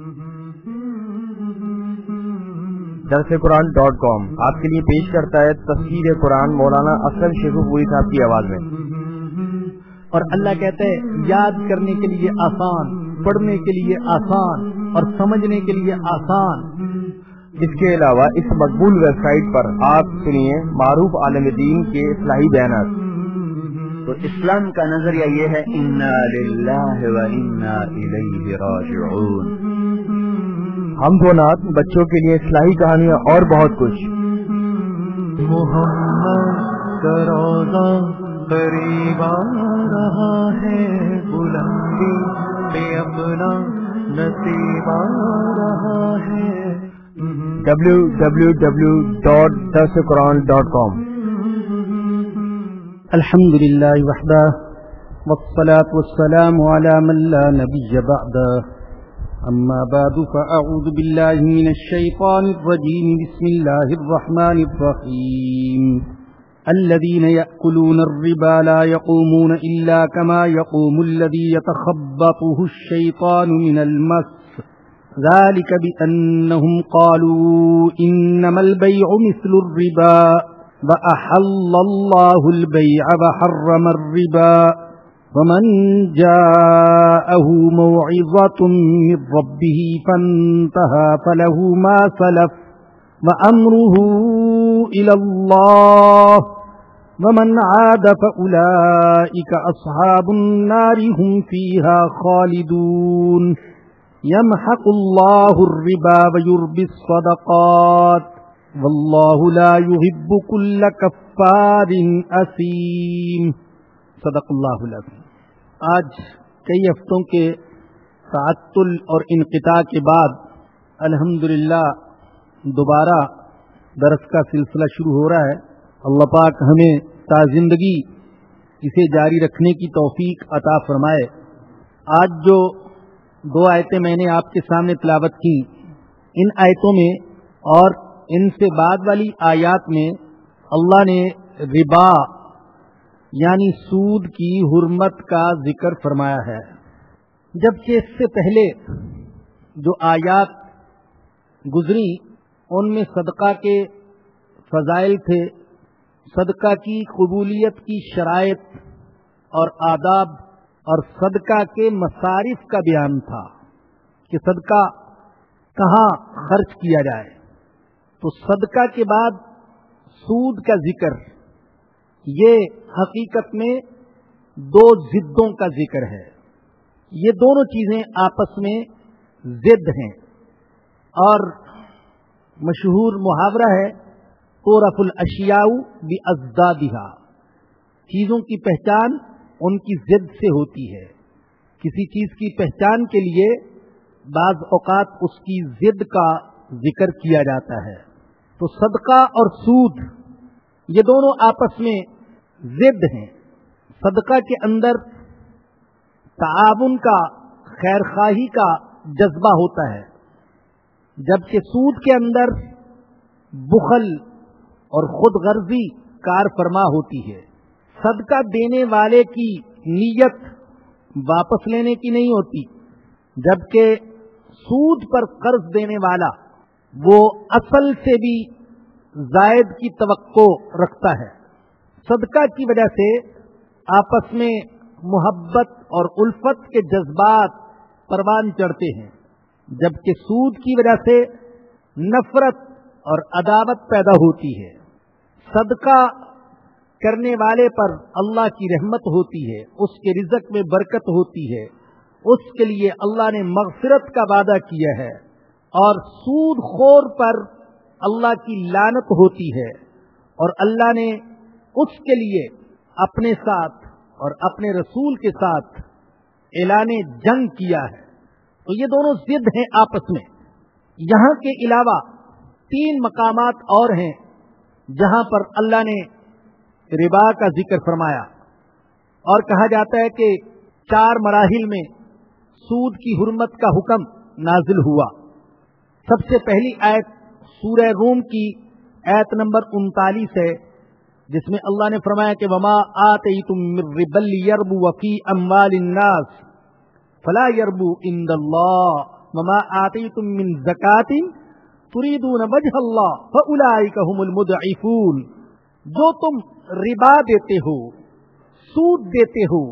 DarsQuran.com آپ کے لیے پیش کرتا ہے تفسیر قرآن مولانا اسلم شیخوپوری صاحب کی آواز میں۔ اور اللہ کہتا ہے یاد کرنے کے لیے آسان، پڑھنے کے لیے آسان اور سمجھنے کے لیے آسان۔ اس کے علاوہ اس مقبول ویب سائٹ پر آپ سنیے معروف عالم دین کے اصلاحی بیانات۔ تو اسلام کا نظریہ یہ ہے انا للہ و انا الیہ راجعون۔ حمد و نعت، بچوں کے لیے اصلاحی کہانیاں اور بہت کچھ۔ محمد کا روضہ قریب آ رہا ہے، بلندی پہ اپنا نصیب آ رہا ہے۔ www.DarsQuran.com الحمد للہ وحدہ والصلاة والسلام على من لا نبی بعدہ، اما بعد فاعوذ باللہ من الشیطان الرجیم، بسم اللہ الرحمن الرحیم۔ الذين يأكلون الربا لا يقومون إلا كما يقوم الذي يتخبطه الشيطان من المس، ذلك بأنهم قالوا إنما البيع مثل الربا وأحل الله البيع وحرم الربا، ومن جاءه موعظة من ربه فانتهى فله ما سلف وأمره إلى الله ومن عاد فأولئك أصحاب النار هم فيها خالدون۔ يمحق الله الربا ويربي الصدقات والله لا يحب كل كفار أثيم۔ صدق اللہ العظیم۔ آج کئی ہفتوں کے تعطل اور انقطاع کے بعد الحمدللہ دوبارہ درس کا سلسلہ شروع ہو رہا ہے۔ اللہ پاک ہمیں تا زندگی اسے جاری رکھنے کی توفیق عطا فرمائے۔ آج جو دو آیتیں میں نے آپ کے سامنے تلاوت کی، ان آیتوں میں اور ان سے بعد والی آیات میں اللہ نے ربا یعنی سود کی حرمت کا ذکر فرمایا ہے، جبکہ اس سے پہلے جو آیات گزری ان میں صدقہ کے فضائل تھے، صدقہ کی قبولیت کی شرائط اور آداب، اور صدقہ کے مصارف کا بیان تھا کہ صدقہ کہاں خرچ کیا جائے۔ تو صدقہ کے بعد سود کا ذکر، یہ حقیقت میں دو ضدوں کا ذکر ہے۔ یہ دونوں چیزیں آپس میں ضد ہیں، اور مشہور محاورہ ہے تعرف الاشیاء باضدادها، چیزوں کی پہچان ان کی ضد سے ہوتی ہے۔ کسی چیز کی پہچان کے لیے بعض اوقات اس کی ضد کا ذکر کیا جاتا ہے۔ تو صدقہ اور سود یہ دونوں آپس میں ضد ہیں۔ صدقہ کے اندر تعاون کا، خیر خواہی کا جذبہ ہوتا ہے، جبکہ سود کے اندر بخل اور خود غرضی کار فرما ہوتی ہے۔ صدقہ دینے والے کی نیت واپس لینے کی نہیں ہوتی، جبکہ سود پر قرض دینے والا وہ اصل سے بھی زائد کی توقع رکھتا ہے۔ صدقہ کی وجہ سے آپس میں محبت اور الفت کے جذبات پروان چڑھتے ہیں، جبکہ سود کی وجہ سے نفرت اور عداوت پیدا ہوتی ہے۔ صدقہ کرنے والے پر اللہ کی رحمت ہوتی ہے، اس کے رزق میں برکت ہوتی ہے، اس کے لیے اللہ نے مغفرت کا وعدہ کیا ہے، اور سود خور پر اللہ کی لعنت ہوتی ہے، اور اللہ نے اس کے لیے اپنے ساتھ اور اپنے رسول کے ساتھ اعلان جنگ کیا ہے۔ تو یہ دونوں ضد ہیں آپس میں۔ یہاں کے علاوہ 3 مقامات اور ہیں جہاں پر اللہ نے ربا کا ذکر فرمایا، اور کہا جاتا ہے کہ 4 مراحل میں سود کی حرمت کا حکم نازل ہوا۔ سب سے پہلی آیت سورہ روم کی آیت نمبر 39 ہے، جس میں اللہ نے فرمایا کہ وما آتیتم من ربا لیربو فی اموال الناس فلا یربو عند اللہ وما آتیتم من زکاۃ تریدون وجہ اللہ فاولئک هم المضعفون. جو تم ربا دیتے ہو، سود دیتے ہو،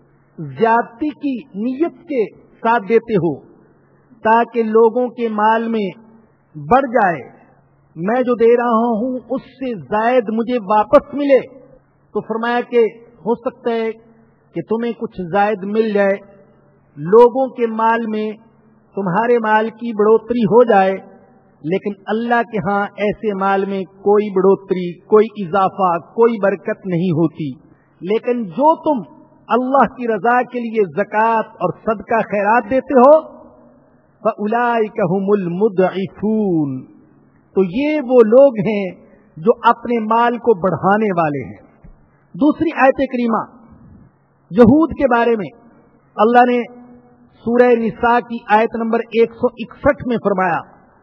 زیادتی کی نیت کے ساتھ دیتے ہو تاکہ لوگوں کے مال میں بڑھ جائے، میں جو دے رہا ہوں اس سے زائد مجھے واپس ملے، تو فرمایا کہ ہو سکتا ہے کہ تمہیں کچھ زائد مل جائے، لوگوں کے مال میں تمہارے مال کی بڑھوتری ہو جائے، لیکن اللہ کے ہاں ایسے مال میں کوئی بڑھوتری، کوئی اضافہ، کوئی برکت نہیں ہوتی. لیکن جو تم اللہ کی رضا کے لیے زکوٰۃ اور صدقہ خیرات دیتے ہو فَأُولَئِكَ هُمُ الْمُضْعِفُونَ، تو یہ وہ لوگ ہیں جو اپنے مال کو بڑھانے والے ہیں. دوسری آیت کریمہ یہود کے بارے میں اللہ نے سورہ نساء کی آیت نمبر 161 میں فرمایا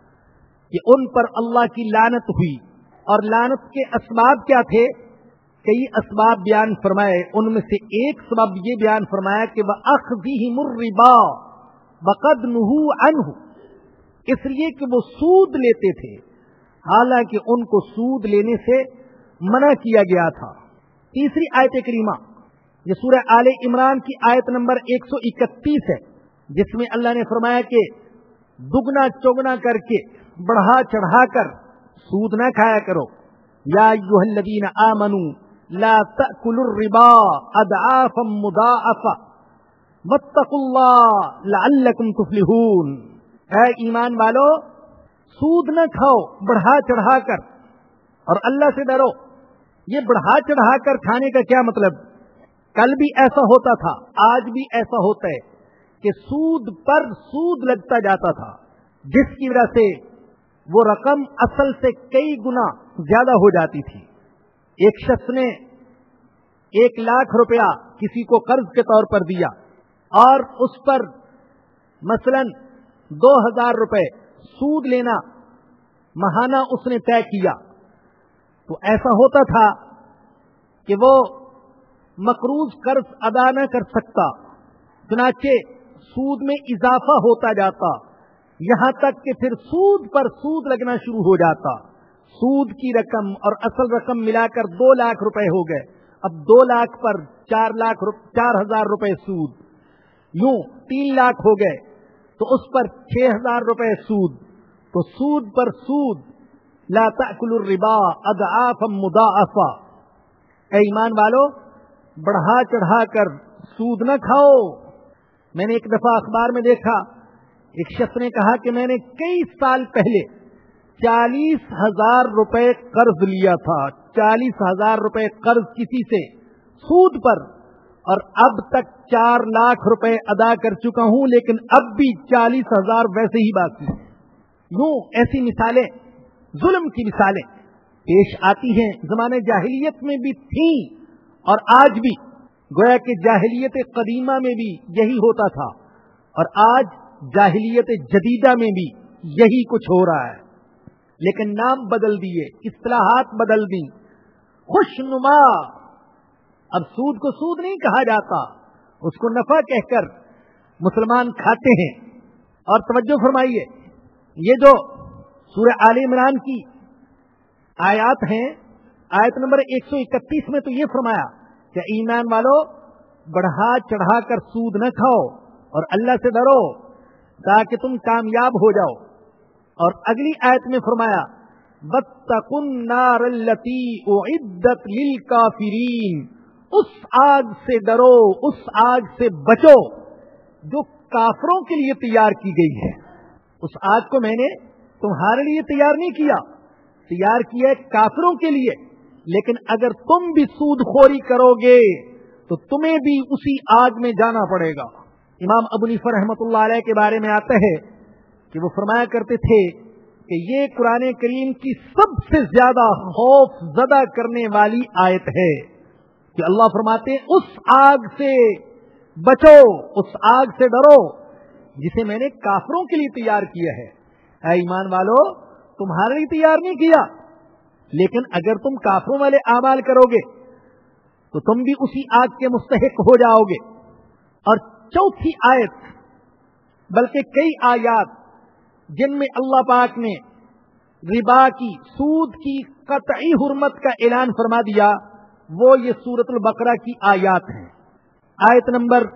کہ ان پر اللہ کی لعنت ہوئی، اور لعنت کے اسباب کیا تھے؟ کئی اسباب بیان فرمائے، ان میں سے ایک سبب یہ بیان فرمایا کہ وَأَخْذِهِمُ الرِّبَا وَقَدْ نُهُوا عَنْهُ، اس لیے کہ وہ سود لیتے تھے حالانکہ ان کو سود لینے سے منع کیا گیا تھا. تیسری آیت کریمہ یہ سورہ آل عمران کی آیت نمبر 131 ہے، جس میں اللہ نے فرمایا کہ دگنا چوگنا کر کے، بڑھا چڑھا کر سود نہ کھایا کرو. یا ایھا الذین آمنوا لا تأکلوا الربا اضعافا مضاعفا واتقوا اللہ لعلکم تفلحون. اے ایمان والو، سود نہ کھاؤ بڑھا چڑھا کر، اور اللہ سے ڈرو. یہ بڑھا چڑھا کر کھانے کا کیا مطلب؟ کل بھی ایسا ہوتا تھا، آج بھی ایسا ہوتا ہے کہ سود پر سود لگتا جاتا تھا، جس کی وجہ سے وہ رقم اصل سے کئی گنا زیادہ ہو جاتی تھی. ایک شخص نے 1,00,000 روپیہ کسی کو قرض کے طور پر دیا اور اس پر مثلا 2,000 روپے سود لینا ماہانہ اس نے طے کیا، تو ایسا ہوتا تھا کہ وہ مقروض قرض ادا نہ کر سکتا، چنانچہ سود میں اضافہ ہوتا جاتا، یہاں تک کہ پھر سود پر سود لگنا شروع ہو جاتا. سود کی رقم اور اصل رقم ملا کر 2,00,000 روپے ہو گئے. اب 2,00,000 پر 4,000 روپے سود، یوں 3,00,000 ہو گئے، تو اس پر 6,000 روپے سود. تو سود پر سود. لا تأکلوا الربا اضعافا مضاعفا. اے ایمان والو، بڑھا چڑھا کر سود نہ کھاؤ. میں نے ایک دفعہ اخبار میں دیکھا، ایک شخص نے کہا کہ میں نے کئی سال پہلے 40,000 روپے قرض لیا تھا، 40,000 روپے قرض کسی سے سود پر، اور اب تک 4,00,000 روپے ادا کر چکا ہوں، لیکن اب بھی 40,000 ویسے ہی باقی ہیں. یوں ایسی مثالیں، ظلم کی مثالیں پیش آتی ہیں. زمانے جاہلیت میں بھی تھیں اور آج بھی، گویا کہ جاہلیت قدیمہ میں بھی یہی ہوتا تھا، اور آج جاہلیت جدیدہ میں بھی یہی کچھ ہو رہا ہے. لیکن نام بدل دیے، اصطلاحات بدل دی. خوش نما، اب سود کو سود نہیں کہا جاتا، اس کو نفع کہہ کر مسلمان کھاتے ہیں. اور توجہ فرمائیے، یہ جو سورہ آل عمران کی آیات ہیں، آیت نمبر 131 میں تو یہ فرمایا کہ ایمان والو، بڑھا چڑھا کر سود نہ کھاؤ اور اللہ سے ڈرو تاکہ تم کامیاب ہو جاؤ. اور اگلی آیت میں فرمایا وَاتَّقُوا النَّارَ الَّتِي أُعِدَّتْ لِلْكَافِرِينَ. اس آگ سے ڈرو، اس آگ سے بچو جو کافروں کے لیے تیار کی گئی ہے. اس آگ کو میں نے تمہارے لیے تیار نہیں کیا، تیار کیا ہے کافروں کے لیے. لیکن اگر تم بھی سود خوری کرو گے تو تمہیں بھی اسی آگ میں جانا پڑے گا. امام ابو حنیفہ رحمۃ اللہ علیہ کے بارے میں آتا ہے کہ وہ فرمایا کرتے تھے کہ یہ قرآن کریم کی سب سے زیادہ خوف زدہ کرنے والی آیت ہے کہ اللہ فرماتے ہیں اس آگ سے بچو، اس آگ سے ڈرو جسے میں نے کافروں کے لیے تیار کیا ہے. اے ایمان والو، تمہارے لیے تیار نہیں کیا، لیکن اگر تم کافروں والے اعمال کرو گے تو تم بھی اسی آگ کے مستحق ہو جاؤ گے. اور چوتھی آیت بلکہ کئی آیات جن میں اللہ پاک نے ربا کی، سود کی قطعی حرمت کا اعلان فرما دیا، وہ یہ سورۃ البقرہ کی آیات ہیں۔ آیت نمبر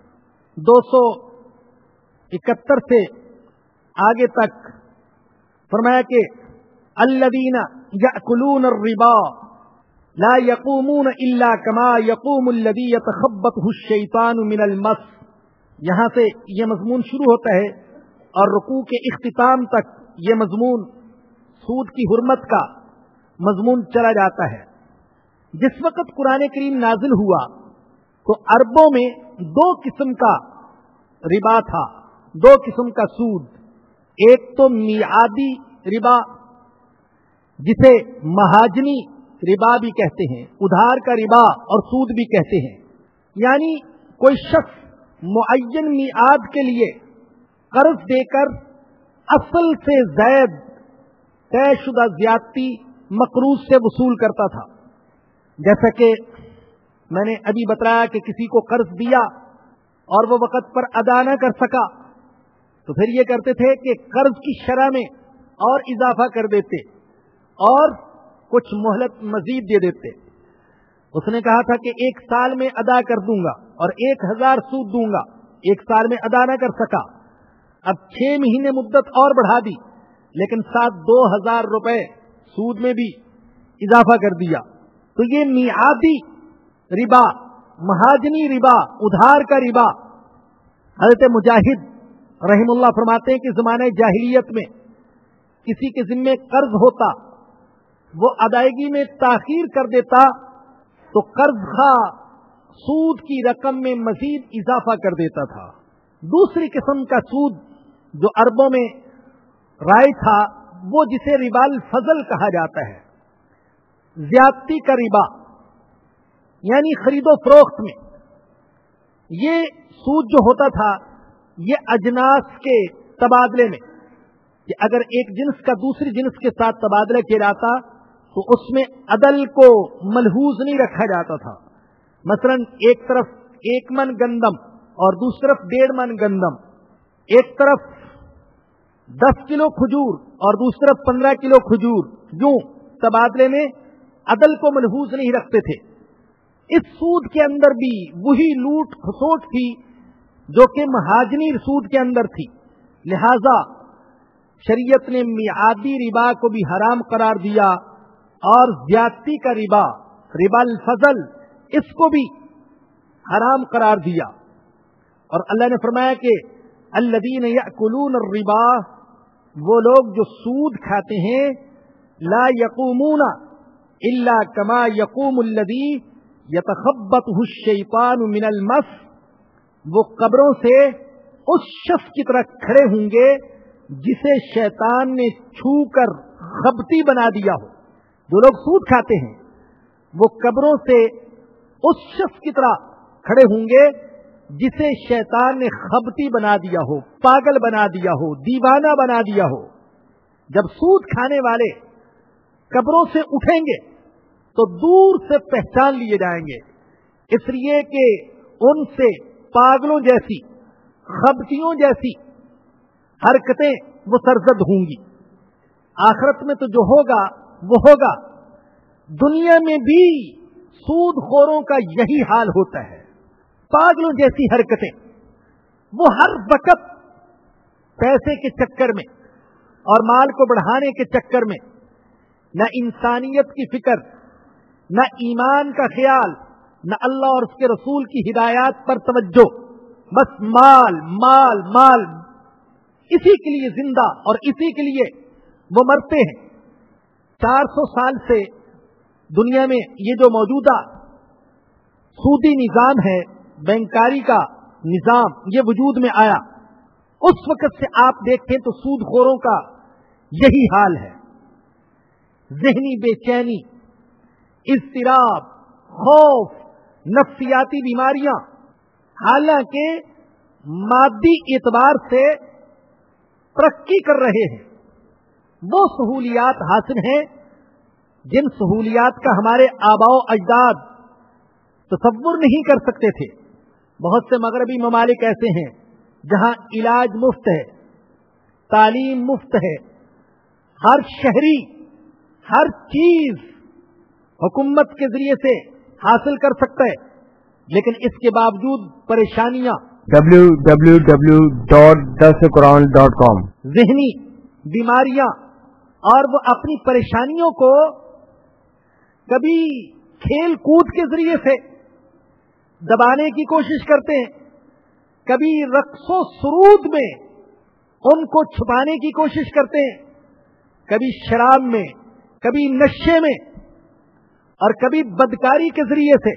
271 سے آگے تک فرمایا کہ الذین یأکلون الربا لا یقومون الا کما یقوم الذی یتخبطہ الشیطان من المس۔ یہاں سے یہ مضمون شروع ہوتا ہے اور رکوع کے اختتام تک یہ مضمون سود کی حرمت کا مضمون چلا جاتا ہے۔ جس وقت قرآن کریم نازل ہوا تو عربوں میں دو قسم کا ربا تھا، دو قسم کا سود۔ ایک تو میعادی ربا جسے مہاجنی ربا بھی کہتے ہیں، ادھار کا ربا اور سود بھی کہتے ہیں، یعنی کوئی شخص معین میعاد کے لیے قرض دے کر اصل سے زائد طے شدہ زیادتی مقروض سے وصول کرتا تھا۔ جیسا کہ میں نے ابھی بتایا کہ کسی کو قرض دیا اور وہ وقت پر ادا نہ کر سکا تو پھر یہ کرتے تھے کہ قرض کی شرح میں اور اضافہ کر دیتے اور کچھ مہلت مزید دے دیتے۔ اس نے کہا تھا کہ 1 سال میں ادا کر دوں گا اور 1000 سود دوں گا، 1 سال میں ادا نہ کر سکا، اب 6 مہینے مدت اور بڑھا دی لیکن ساتھ 2000 روپے سود میں بھی اضافہ کر دیا۔ تو یہ میعادی ربا، مہاجنی ربا، ادھار کا ربا۔ حضرت مجاہد رحم اللہ فرماتے ہیں کہ زمانہ جاہلیت میں کسی کے ذمے قرض ہوتا، وہ ادائیگی میں تاخیر کر دیتا تو قرض خواہ سود کی رقم میں مزید اضافہ کر دیتا تھا۔ دوسری قسم کا سود جو عربوں میں رائج تھا وہ جسے ربا الفضل کہا جاتا ہے، زیادتی کا ربا، یعنی خرید و فروخت میں یہ سود جو ہوتا تھا یہ اجناس کے تبادلے میں، کہ اگر ایک جنس کا دوسری جنس کے ساتھ تبادلہ کیا جاتا تو اس میں عدل کو ملحوظ نہیں رکھا جاتا تھا۔ مثلا ایک طرف 1 من گندم اور دوسری طرف 1.5 من گندم، ایک طرف 10 کلو کھجور اور دوسری طرف 15 کلو کھجور، یوں تبادلے میں عدل کو ملحوظ نہیں رکھتے تھے۔ اس سود کے اندر بھی وہی لوٹ کھسوٹ تھی جو کہ مہاجنی سود کے اندر تھی، لہذا شریعت نے میعادی ربا کو بھی حرام قرار دیا اور زیادتی کا ربا، ربا الفضل، اس کو بھی حرام قرار دیا۔ اور اللہ نے فرمایا کہ الذین یأکلون الربا، وہ لوگ جو سود کھاتے ہیں، لا یقومون الا کما یقوم الذی یتخبطہ الشیطان من المس، وہ قبروں سے اس شخص کی طرح کھڑے ہوں گے جسے شیطان نے چھو کر خبتی بنا دیا ہو۔ جو لوگ سود کھاتے ہیں وہ قبروں سے اس شخص کی طرح کھڑے ہوں گے جسے شیطان نے خبتی بنا دیا ہو، پاگل بنا دیا ہو، دیوانہ بنا دیا ہو۔ جب سود کھانے والے قبروں سے اٹھیں گے تو دور سے پہچان لیے جائیں گے، اس لیے کہ ان سے پاگلوں جیسی، خبتیوں جیسی حرکتیں وہ سرزد ہوں گی۔ آخرت میں تو جو ہوگا وہ ہوگا، دنیا میں بھی سود خوروں کا یہی حال ہوتا ہے، پاگلوں جیسی حرکتیں۔ وہ ہر وقت پیسے کے چکر میں اور مال کو بڑھانے کے چکر میں نہ انسانیت کی فکر، نہ ایمان کا خیال، نہ اللہ اور اس کے رسول کی ہدایات پر توجہ، بس مال مال مال، اسی کے لیے زندہ اور اسی کے لیے وہ مرتے ہیں۔ 400 سال سے دنیا میں یہ جو موجودہ سودی نظام ہے، بینکاری کا نظام، یہ وجود میں آیا، اس وقت سے آپ دیکھیں تو سود خوروں کا یہی حال ہے۔ ذہنی بے چینی، اضطراب، خوف، نفسیاتی بیماریاں، حالانکہ مادی اعتبار سے ترقی کر رہے ہیں، وہ سہولیات حاصل ہیں جن سہولیات کا ہمارے آباء و اجداد تصور نہیں کر سکتے تھے۔ بہت سے مغربی ممالک ایسے ہیں جہاں علاج مفت ہے، تعلیم مفت ہے، ہر شہری ہر چیز حکومت کے ذریعے سے حاصل کر سکتا ہے، لیکن اس کے باوجود پریشانیاں www.darsequran.com ذہنی بیماریاں، اور وہ اپنی پریشانیوں کو کبھی کھیل کود کے ذریعے سے دبانے کی کوشش کرتے ہیں، کبھی رقص و سرود میں ان کو چھپانے کی کوشش کرتے ہیں، کبھی شراب میں، کبھی نشے میں، اور کبھی بدکاری کے ذریعے سے،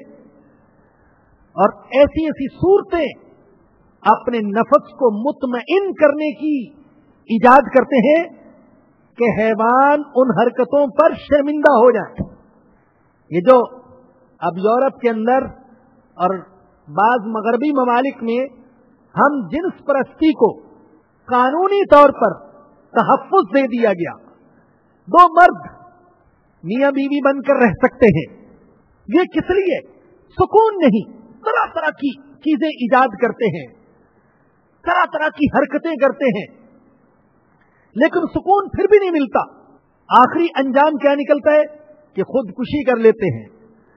اور ایسی ایسی صورتیں اپنے نفس کو مطمئن کرنے کی ایجاد کرتے ہیں کہ حیوان ان حرکتوں پر شرمندہ ہو جائے۔ یہ جو اب یورپ کے اندر اور بعض مغربی ممالک میں ہم جنس پرستی کو قانونی طور پر تحفظ دے دیا گیا، دو مرد میاں بیوی بن کر رہ سکتے ہیں، یہ کس لیے؟ سکون نہیں، طرح طرح کی چیزیں ایجاد کرتے ہیں، طرح طرح کی حرکتیں کرتے ہیں، لیکن سکون پھر بھی نہیں ملتا۔ آخری انجام کیا نکلتا ہے کہ خودکشی کر لیتے ہیں۔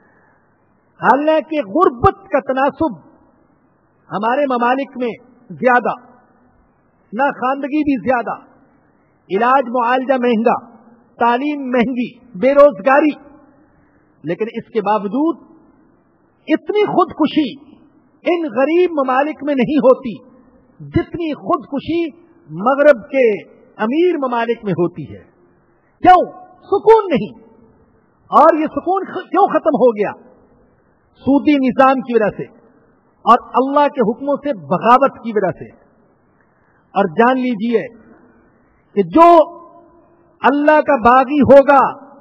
حالانکہ غربت کا تناسب ہمارے ممالک میں زیادہ، ناخواندگی بھی زیادہ، علاج معالجہ مہنگا، تعلیم مہنگی، بے روزگاری، لیکن اس کے باوجود اتنی خودکشی ان غریب ممالک میں نہیں ہوتی جتنی خودکشی مغرب کے امیر ممالک میں ہوتی ہے۔ کیوں؟ سکون نہیں۔ اور یہ سکون کیوں ختم ہو گیا؟ سودی نظام کی وجہ سے اور اللہ کے حکموں سے بغاوت کی وجہ سے۔ اور جان لیجئے کہ جو اللہ کا باغی ہوگا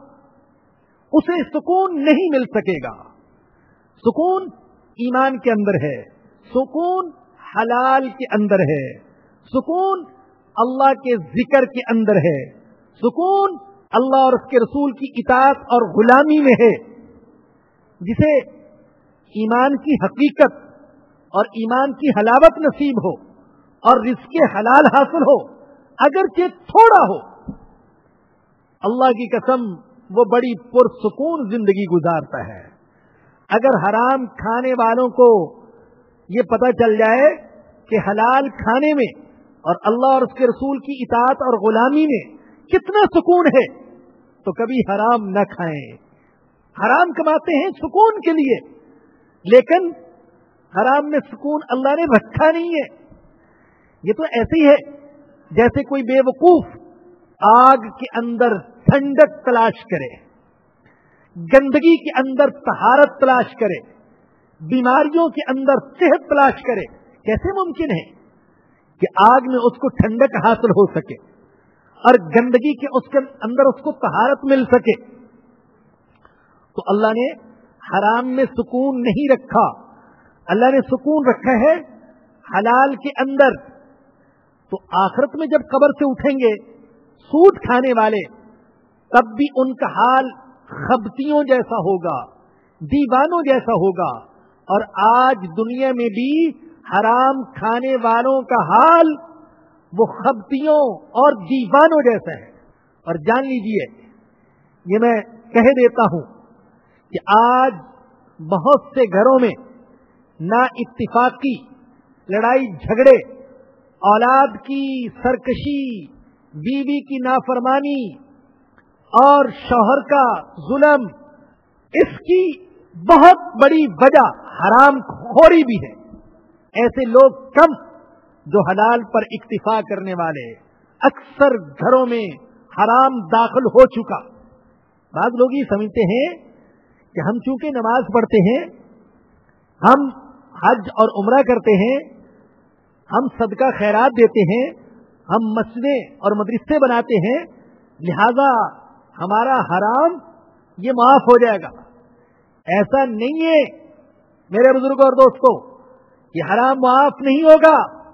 اسے سکون نہیں مل سکے گا۔ سکون ایمان کے اندر ہے، سکون حلال کے اندر ہے، سکون اللہ کے ذکر کے اندر ہے، سکون اللہ اور اس کے رسول کی اطاعت اور غلامی میں ہے۔ جسے ایمان کی حقیقت اور ایمان کی حلاوت نصیب ہو اور رزق حلال حاصل ہو، اگرچہ تھوڑا ہو، اللہ کی قسم وہ بڑی پرسکون زندگی گزارتا ہے۔ اگر حرام کھانے والوں کو یہ پتہ چل جائے کہ حلال کھانے میں اور اللہ اور اس کے رسول کی اطاعت اور غلامی میں کتنا سکون ہے تو کبھی حرام نہ کھائیں۔ حرام کماتے ہیں سکون کے لیے، لیکن حرام میں سکون اللہ نے رکھا نہیں ہے۔ یہ تو ایسے ہی ہے جیسے کوئی بے وقوف آگ کے اندر ٹھنڈک تلاش کرے، گندگی کے اندر طہارت تلاش کرے، بیماریوں کے اندر صحت تلاش کرے۔ کیسے ممکن ہے کہ آگ میں اس کو ٹھنڈک حاصل ہو سکے اور گندگی کے اس کے اندر اس کو طہارت مل سکے؟ تو اللہ نے حرام میں سکون نہیں رکھا، اللہ نے سکون رکھا ہے حلال کے اندر۔ تو آخرت میں جب قبر سے اٹھیں گے سود کھانے والے، تب بھی ان کا حال خبتیوں جیسا ہوگا، دیوانوں جیسا ہوگا۔ اور آج دنیا میں بھی حرام کھانے والوں کا حال وہ خبتیوں اور دیوانوں جیسا ہے۔ اور جان لیجئے، یہ میں کہہ دیتا ہوں کہ آج بہت سے گھروں میں نا اتفاقی، لڑائی جھگڑے، اولاد کی سرکشی، بیوی کی نافرمانی اور شوہر کا ظلم، اس کی بہت بڑی وجہ حرام خوری بھی ہے۔ ایسے لوگ کم جو حلال پر اکتفا کرنے والے، اکثر گھروں میں حرام داخل ہو چکا۔ بعض لوگ یہ سمجھتے ہیں کہ ہم چونکہ نماز پڑھتے ہیں، ہم حج اور عمرہ کرتے ہیں، ہم صدقہ خیرات دیتے ہیں، ہم مسجدیں اور مدرسے بناتے ہیں، لہذا ہمارا حرام یہ معاف ہو جائے گا۔ ایسا نہیں ہے میرے بزرگوں اور دوستوں، یہ حرام معاف نہیں ہوگا۔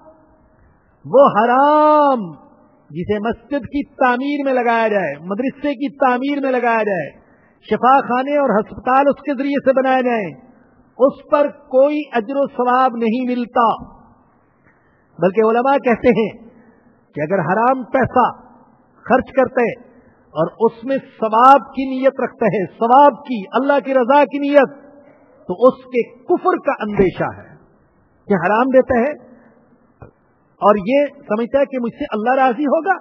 وہ حرام جسے مسجد کی تعمیر میں لگایا جائے، مدرسے کی تعمیر میں لگایا جائے، شفا خانے اور ہسپتال اس کے ذریعے سے بنائے جائیں، اس پر کوئی اجر و ثواب نہیں ملتا۔ بلکہ علماء کہتے ہیں کہ اگر حرام پیسہ خرچ کرتے اور اس میں ثواب کی نیت رکھتا ہے، ثواب کی، اللہ کی رضا کی نیت، تو اس کے کفر کا اندیشہ ہے کہ حرام دیتا ہے اور یہ سمجھتا ہے کہ مجھ سے اللہ راضی ہوگا،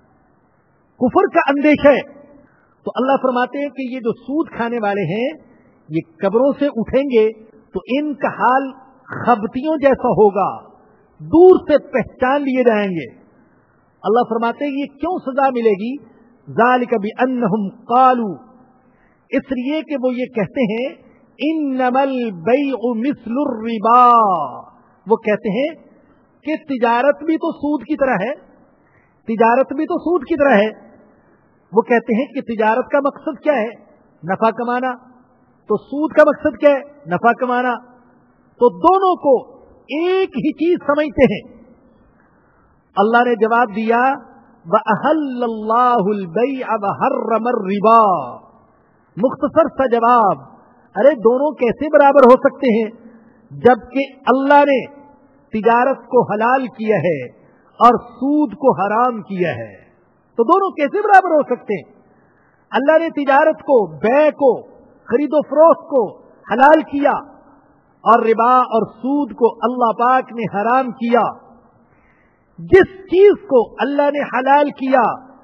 کفر کا اندیشہ ہے۔ تو اللہ فرماتے ہیں کہ یہ جو سود کھانے والے ہیں یہ قبروں سے اٹھیں گے تو ان کا حال خبتیوں جیسا ہوگا، دور سے پہچان لیے جائیں گے۔ اللہ فرماتے ہیں یہ کیوں سزا ملے گی؟ ذالک بانہم قالوا، اس لیے کہ وہ یہ کہتے ہیں انما البیع مثل الربا، وہ کہتے ہیں کہ تجارت بھی تو سود کی طرح ہے، تجارت بھی تو سود کی طرح ہے۔ وہ کہتے ہیں کہ تجارت کا مقصد کیا ہے؟ نفع کمانا، تو سود کا مقصد کیا ہے؟ نفع کمانا، تو دونوں کو ایک ہی چیز سمجھتے ہیں۔ اللہ نے جواب دیا وَأَحَلَّ اللَّهُ الْبَيْعَ وَحَرَّمَ الرِّبَا، مختصر سا جواب، ارے دونوں کیسے برابر ہو سکتے ہیں جبکہ اللہ نے تجارت کو حلال کیا ہے اور سود کو حرام کیا ہے، تو دونوں کیسے برابر ہو سکتے ہیں؟ اللہ نے تجارت کو، بیع کو، خرید و فروخت کو حلال کیا اور ربا اور سود کو اللہ پاک نے حرام کیا۔ جس چیز کو اللہ نے حلال کیا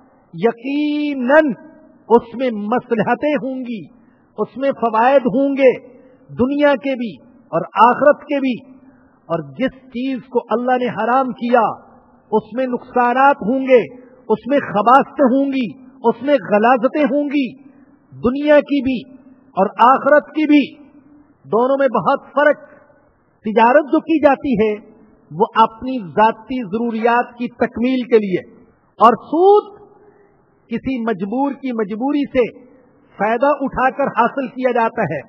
یقیناً اس میں مصلحتیں ہوں گی، اس میں فوائد ہوں گے، دنیا کے بھی اور آخرت کے بھی، اور جس چیز کو اللہ نے حرام کیا اس میں نقصانات ہوں گے، اس میں خباثتیں ہوں گی، اس میں غلاظتیں ہوں گی، دنیا کی بھی اور آخرت کی بھی۔ دونوں میں بہت فرق۔ تجارت جو کی جاتی ہے وہ اپنی ذاتی ضروریات کی تکمیل کے لیے، اور سود کسی مجبور کی مجبوری سے فائدہ اٹھا کر حاصل کیا جاتا ہے۔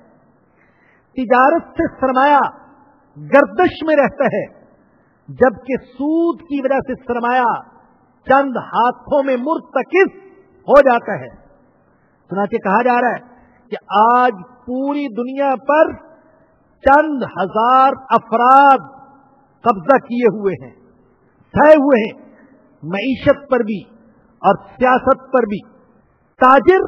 تجارت سے سرمایہ گردش میں رہتا ہے، جبکہ سود کی وجہ سے سرمایہ چند ہاتھوں میں مرتکز ہو جاتا ہے۔ چنانچہ کہا جا رہا ہے کہ آج پوری دنیا پر چند ہزار افراد قبضہ کیے ہوئے ہیں، چھائے ہوئے ہیں، معیشت پر بھی اور سیاست پر بھی۔ تاجر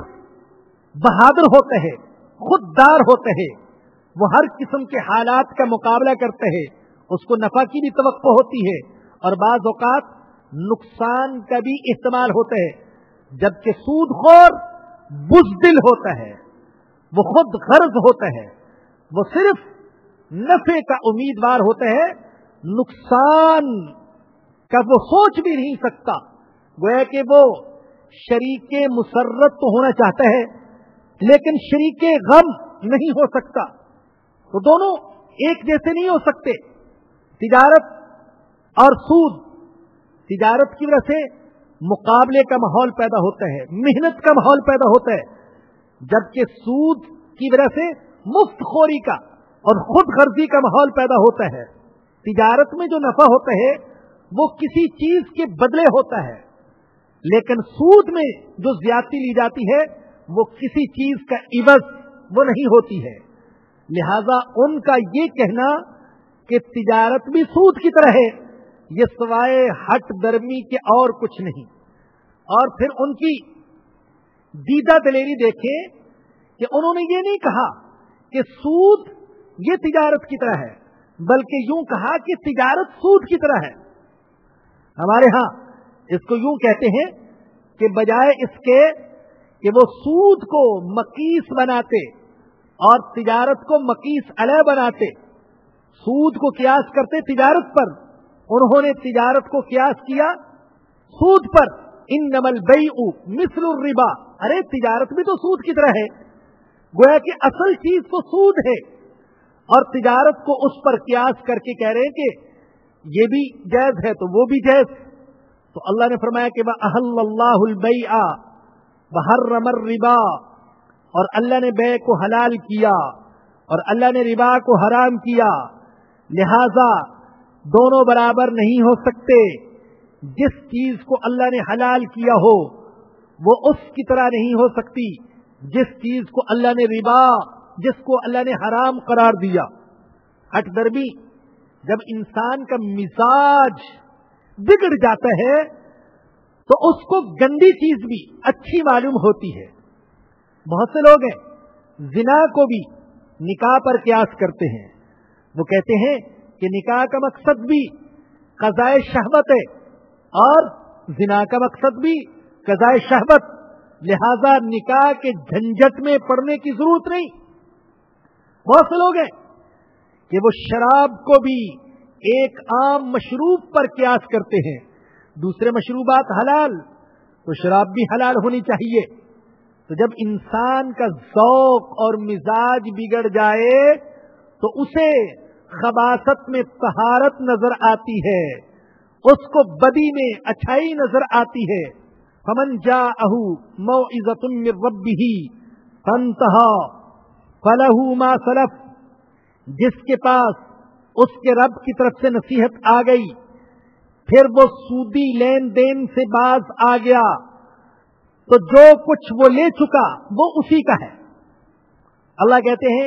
بہادر ہوتا ہے، خوددار ہوتا ہے، وہ ہر قسم کے حالات کا مقابلہ کرتا ہے، اس کو نفع کی بھی توقع ہوتی ہے اور بعض اوقات نقصان کا بھی احتمال ہوتا ہے، جبکہ سود خور بزدل ہوتا ہے، وہ خود غرض ہوتا ہے، وہ صرف نفع کا امیدوار ہوتا ہے، نقصان کا وہ سوچ بھی نہیں سکتا، گویا کہ وہ شریک مسرت تو ہونا چاہتا ہے لیکن شریک غم نہیں ہو سکتا۔ تو دونوں ایک جیسے نہیں ہو سکتے۔ تجارت اور سود، تجارت کی وجہ سے مقابلے کا ماحول پیدا ہوتا ہے، محنت کا ماحول پیدا ہوتا ہے، جبکہ سود کی وجہ سے مفت خوری کا اور خود غرضی کا ماحول پیدا ہوتا ہے۔ تجارت میں جو نفع ہوتا ہے وہ کسی چیز کے بدلے ہوتا ہے، لیکن سود میں جو زیادتی لی جاتی ہے وہ کسی چیز کا عوض وہ نہیں ہوتی ہے۔ لہذا ان کا یہ کہنا کہ تجارت بھی سود کی طرح ہے یہ سوائے ہٹ درمی کے اور کچھ نہیں۔ اور پھر ان کی دیدہ دلیری دیکھیں کہ انہوں نے یہ نہیں کہا کہ سود یہ تجارت کی طرح ہے، بلکہ یوں کہا کہ تجارت سود کی طرح ہے۔ ہمارے ہاں اس کو یوں کہتے ہیں کہ بجائے اس کے کہ وہ سود کو مقیس بناتے اور تجارت کو مقیس علیہ بناتے، سود کو قیاس کرتے تجارت پر، انہوں نے تجارت کو قیاس کیا سود پر۔ انما البیع مثل الربا، ارے تجارت بھی تو سود کی طرح ہے، گویا کہ اصل چیز تو سود ہے اور تجارت کو اس پر قیاس کر کے کہہ رہے ہیں کہ یہ بھی جائز ہے تو وہ بھی جائز۔ تو اللہ نے فرمایا کہ وَأَحَلَّ اللَّهُ الْبَيْعَ وَحَرَّمَ الرِّبَا، اور اللہ نے بیع کو حلال کیا اور اللہ نے ربا کو حرام کیا، لہذا دونوں برابر نہیں ہو سکتے۔ جس چیز کو اللہ نے حلال کیا ہو وہ اس کی طرح نہیں ہو سکتی جس چیز کو اللہ نے ربا، جس کو اللہ نے حرام قرار دیا۔ ہٹ درمی، جب انسان کا مزاج بگڑ جاتا ہے تو اس کو گندی چیز بھی اچھی معلوم ہوتی ہے. بہت سے لوگ ہیں زنا کو بھی نکاح پر قیاس کرتے ہیں. وہ کہتے ہیں کہ نکاح کا مقصد بھی قضاء شہوت ہے اور زنا کا مقصد بھی قضاء شہوت، لہذا نکاح کے جھنجٹ میں پڑنے کی ضرورت نہیں. بہت سے لوگ ہیں کہ وہ شراب کو بھی ایک عام مشروب پر قیاس کرتے ہیں. دوسرے مشروبات حلال تو شراب بھی حلال ہونی چاہیے. تو جب انسان کا ذوق اور مزاج بگڑ جائے تو اسے خباثت میں طہارت نظر آتی ہے، اس کو بدی میں اچھائی نظر آتی ہے. فمن جاءہ موعظۃ من ربہ فانتہی فلہ ما سلف، جس کے پاس اس کے رب کی طرف سے نصیحت آ گئی پھر وہ سودی لین دین سے باز آ گیا تو جو کچھ وہ لے چکا وہ اسی کا ہے. اللہ کہتے ہیں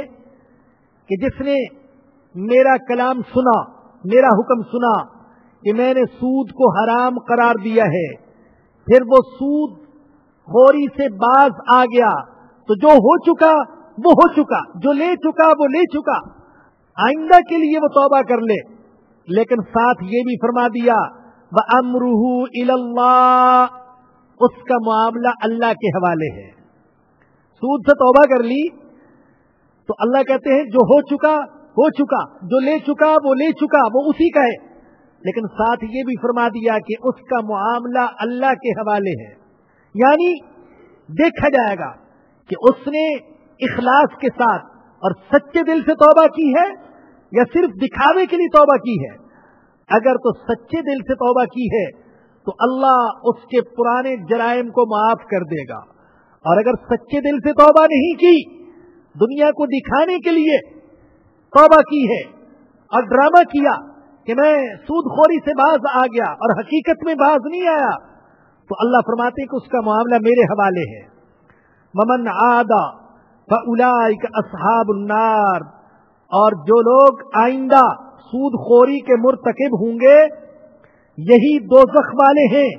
کہ جس نے میرا کلام سنا، میرا حکم سنا کہ میں نے سود کو حرام قرار دیا ہے، پھر وہ سود خوری سے باز آ گیا تو جو ہو چکا وہ ہو چکا، جو لے چکا وہ لے چکا. آئندہ کے لیے وہ توبہ کر لے، لیکن ساتھ یہ بھی فرما دیا وَأَمْرُهُ إِلَى اللَّهِ، اس کا معاملہ اللہ کے حوالے ہے. سود سے توبہ کر لی تو اللہ کہتے ہیں جو ہو چکا ہو چکا، جو لے چکا وہ لے چکا، وہ اسی کا ہے. لیکن ساتھ یہ بھی فرما دیا کہ اس کا معاملہ اللہ کے حوالے ہے. یعنی دیکھا جائے گا کہ اس نے اخلاص کے ساتھ اور سچے دل سے توبہ کی ہے یا صرف دکھاوے کے لیے توبہ کی ہے. اگر تو سچے دل سے توبہ کی ہے تو اللہ اس کے پرانے جرائم کو معاف کر دے گا، اور اگر سچے دل سے توبہ نہیں کی، دنیا کو دکھانے کے لیے توبہ کی ہے اور ڈرامہ کیا کہ میں سود خوری سے باز آ گیا اور حقیقت میں باز نہیں آیا، تو اللہ فرماتے ہیں کہ اس کا معاملہ میرے حوالے ہے. ومن عاد فاولئک اصحاب النار، اور جو لوگ آئندہ سود خوری کے مرتکب ہوں گے یہی دوزخ والے ہیں،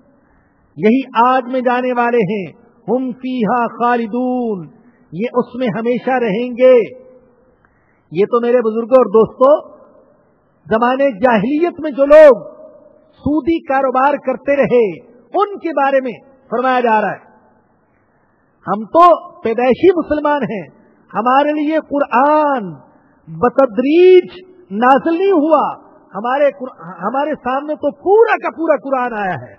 یہی آگ میں جانے والے ہیں. ہم فیہا خالدون، یہ اس میں ہمیشہ رہیں گے. یہ تو میرے بزرگوں اور دوستوں زمانے جاہلیت میں جو لوگ سودی کاروبار کرتے رہے ان کے بارے میں فرمایا جا رہا ہے. ہم تو پیدائشی مسلمان ہیں، ہمارے لیے قرآن بتدریج نازل نہیں ہوا، ہمارے سامنے تو پورا کا پورا قرآن آیا ہے.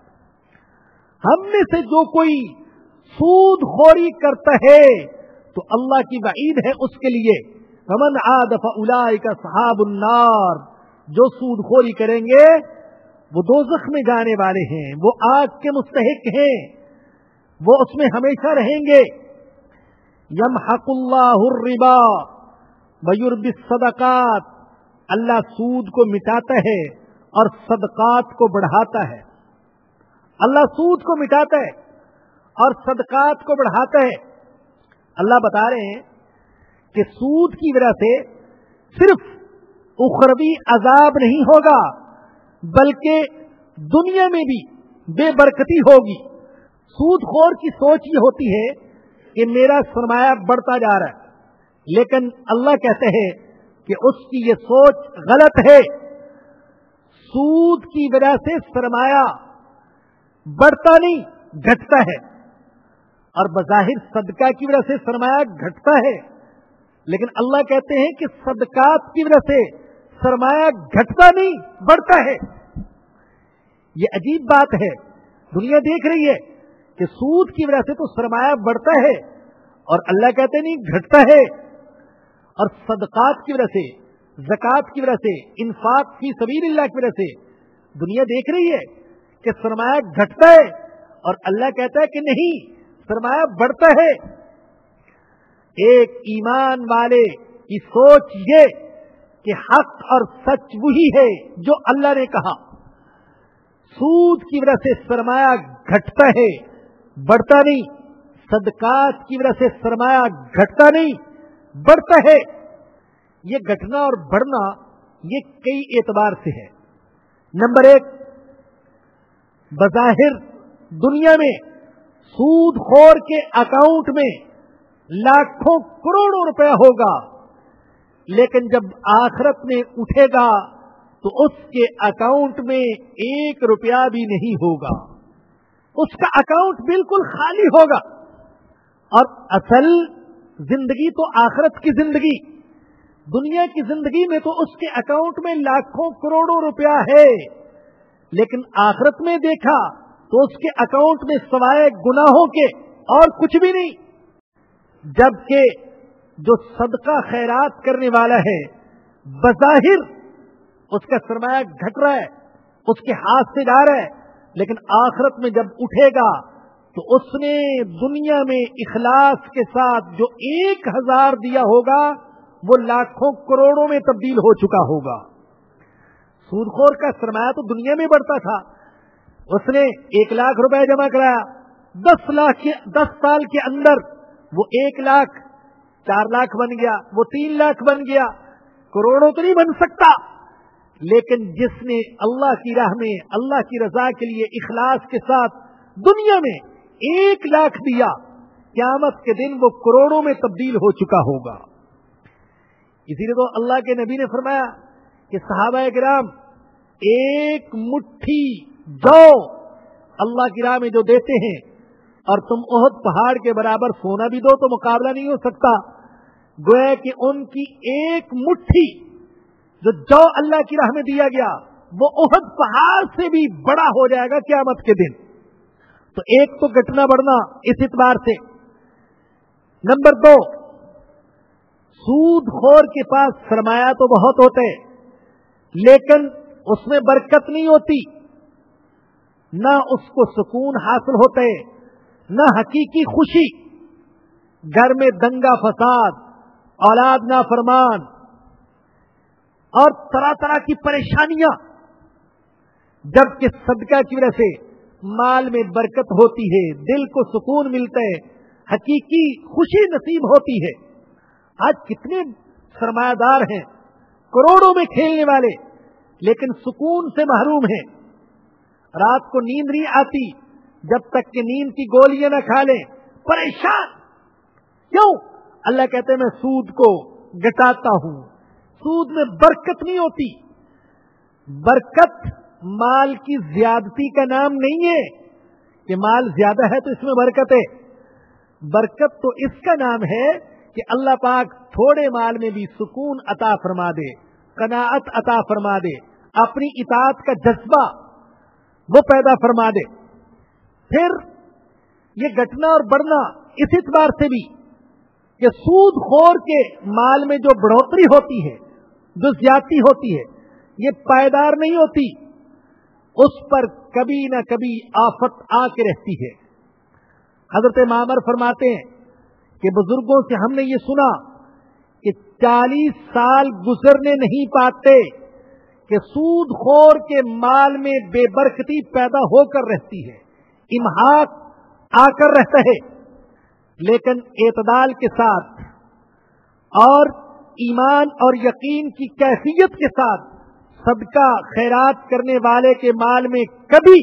ہم میں سے جو کوئی سود خوری کرتا ہے تو اللہ کی وعید ہے اس کے لیے فمن عاد فاولئک اصحاب النار، جو سود خوری کریں گے وہ دوزخ میں جانے والے ہیں، وہ آگ کے مستحق ہیں، وہ اس میں ہمیشہ رہیں گے. یمحق اللہ الربا ویربی الصدقات، اللہ سود کو مٹاتا ہے اور صدقات کو بڑھاتا ہے. اللہ سود کو مٹاتا ہے اور صدقات کو بڑھاتا ہے. اللہ بتا رہے ہیں کہ سود کی وجہ سے صرف اخروی عذاب نہیں ہوگا بلکہ دنیا میں بھی بے برکتی ہوگی. سود خور کی سوچ یہ ہوتی ہے کہ میرا سرمایہ بڑھتا جا رہا ہے، لیکن اللہ کہتے ہیں کہ اس کی یہ سوچ غلط ہے. سود کی وجہ سے سرمایہ بڑھتا نہیں گھٹتا ہے، اور بظاہر صدقہ کی وجہ سے سرمایہ گھٹتا ہے، لیکن اللہ کہتے ہیں کہ صدقات کی وجہ سے سرمایہ گھٹتا نہیں بڑھتا ہے. یہ عجیب بات ہے. دنیا دیکھ رہی ہے کہ سود کی وجہ سے تو سرمایہ بڑھتا ہے اور اللہ کہتے نہیں گھٹتا ہے، اور صدقات کی وجہ سے، زکوٰۃ کی وجہ سے، انفاق فی سبیل اللہ کی وجہ سے دنیا دیکھ رہی ہے کہ سرمایہ گھٹتا ہے، اور اللہ کہتا ہے کہ نہیں، سرمایہ بڑھتا ہے. ایک ایمان والے کی سوچ یہ کہ حق اور سچ وہی ہے جو اللہ نے کہا. سود کی وجہ سے سرمایہ گھٹتا ہے بڑھتا نہیں، صدقات کی وجہ سے سرمایہ گھٹتا نہیں بڑھتا ہے. یہ گھٹنا اور بڑھنا یہ کئی اعتبار سے ہے. نمبر ایک، बज़ाहिर दुनिया में सूद खोर के अकाउंट में लाखों करोड़ों रुपया होगा, लेकिन जब आखिरत में उठेगा तो उसके अकाउंट में 1 रुपया भी नहीं होगा, उसका अकाउंट बिल्कुल खाली होगा। और असल जिंदगी तो आखिरत की जिंदगी, दुनिया की जिंदगी में तो उसके अकाउंट में लाखों करोड़ों रुपया है, लेकिन आखिरत में देखा तो उसके अकाउंट में सवाए गुनाहों के और कुछ भी नहीं। जबकि जो सदका खैरात करने वाला है बज़ाहिर उसका सरमाया घट रहा है, उसके हाथ से जा रहा है, लेकिन आखिरत में जब उठेगा तो उसने दुनिया में इखलास के साथ जो 1000 दिया होगा वो लाखों करोड़ों में तब्दील हो चुका होगा। सूदखोर का सरमाया तो दुनिया में बढ़ता था, उसने 1 लाख रुपए जमा कराया, 10 साल के अंदर वो 1 लाख 4 लाख बन गया, वो 3 लाख बन गया, करोड़ों तो नहीं बन सकता। लेकिन जिसने अल्लाह की राह में अल्लाह की रजा के लिए इखलास के साथ दुनिया में 1 लाख दिया, क़यामत के दिन वो करोड़ों में तब्दील हो चुका होगा। इसीलिए तो अल्लाह के नबी ने फरमाया कि सहाबा किराम एक मुट्ठी जौ अल्लाह की राह में जो देते हैं और तुम ओहद पहाड़ के बराबर सोना भी दो तो मुकाबला नहीं हो सकता। गोया कि उनकी एक मुट्ठी जो जौ अल्लाह की राह में दिया गया वो ओहद पहाड़ से भी बड़ा हो जाएगा क़यामत के दिन। तो एक तो घटना बढ़ना इस इतबार से। नंबर 2, सूदखोर के पास सरमाया तो बहुत होते लेकिन उसमें बरकत नहीं होती, ना उसको सुकून हासिल होते, ना हकीकी खुशी। घर में दंगा फसाद, औलाद नाफरमान और तरह तरह की परेशानियां। जबकि सदका की वजह से माल में बरकत होती है, दिल को सुकून मिलता है, हकीकी खुशी नसीब होती है। आज कितने सरमायादार हैं, करोड़ों में खेलने वाले, लेकिन सुकून से महरूम हैं। रात को नींद नहीं आती जब तक कि नींद की गोलियां न खा लें, परेशान। क्यों? अल्लाह कहते हैं मैं सूद को घटाता हूं। सूद में बरकत नहीं होती। बरकत माल की ज्यादती का नाम नहीं है कि माल ज्यादा है तो इसमें बरकत है। बरकत तो इसका नाम है कि अल्लाह पाक थोड़े माल में भी सुकून अता फरमा दे, कनाअत अता फरमा दे, अपनी इताअत का जज्बा वो पैदा फरमा दे। फिर ये घटना और बढ़ना इस इतबार से भी कि सूदखोर के माल में जो बढ़ोतरी होती है, जो ज्यादती होती है, ये पायदार नहीं होती, उस पर कभी न कभी आफत आके रहती है। हजरत मामर फरमाते हैं कि बुजुर्गों से हमने ये सुना कि 40 साल गुजरने नहीं पाते कि सूदखोर के माल में बेबरकती पैदा होकर रहती है, इम्हाक आकर रहता है। लेकिन एतदाल के साथ और ईमान और यकीन की कैफियत के साथ सदका खैरात करने वाले के माल में कभी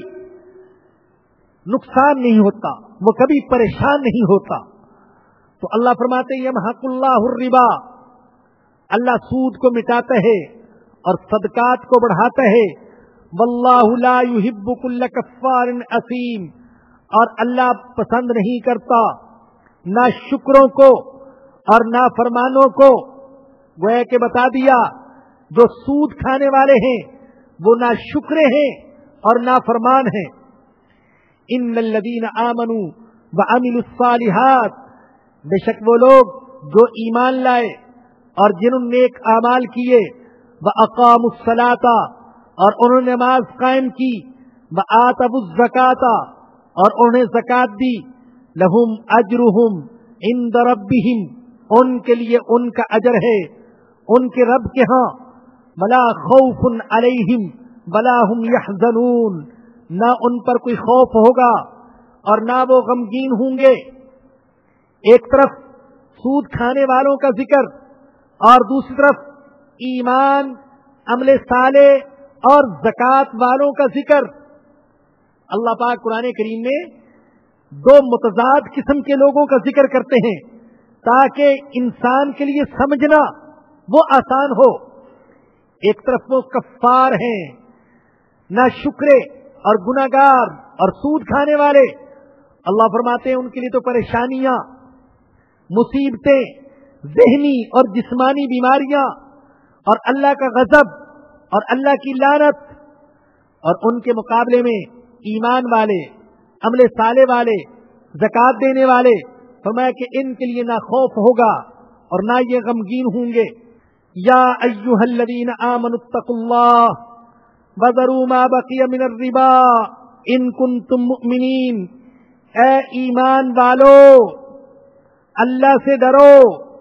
नुकसान नहीं होता, वो कभी परेशान नहीं होता। तो अल्लाह फरमाते हैं यमहकुल्लाहु रिबा, अल्लाह सूद को मिटाता है और सदकात को बढ़ाता है। वल्लाहु ला युहिब्बु कुल्ल कफ्फारिन असीम, और अल्लाह पसंद नहीं करता ना शुक्रों को और ना फरमानों को। गोया के बता दिया जो सूद खाने वाले हैं वो ना शुक्रे हैं और ना फरमान हैं। इन्नल्लज़ीना आमनू व अमिलुस्सालिहात, बेशक वो लोग जो ईमान लाए और जिन्होंने नेक आमाल किए, व अकामुस्सलाता, और उन्होंने नमाज कायम की, व आतबुज़्ज़काता, और उन्हें ज़कात दी, लहुम अजरुहुम इंद रब्बिहिम, उनके लिए उनका अजर है उनके रब के यहाँ। वला खौफुन अलैहिम वला हुम यहज़नून, ना उन पर कोई खौफ होगा और ना वो गमगीन होंगे। एक तरफ सूद खाने वालों का जिक्र और दूसरी तरफ ईमान, अमले साले और ज़कात वालों का जिक्र। اللہ پاک قرآن کریم میں دو متضاد قسم کے لوگوں کا ذکر کرتے ہیں تاکہ انسان کے لیے سمجھنا وہ آسان ہو. ایک طرف وہ کفار ہیں، ناشکرے اور گناہگار اور سود کھانے والے. اللہ فرماتے ہیں ان کے لیے تو پریشانیاں، مصیبتیں، ذہنی اور جسمانی بیماریاں اور اللہ کا غضب اور اللہ کی لعنت. اور ان کے مقابلے میں ایمان والے، عمل صالح والے، زکات دینے والے، فرمایا کہ ان کے لیے نہ خوف ہوگا اور نہ یہ غمگین ہوں گے. یا ایھا الذین آمنوا اتقوا اللہ وذروا ما بقی من الربا ان کنتم مؤمنین. اے ایمان والو، اللہ سے ڈرو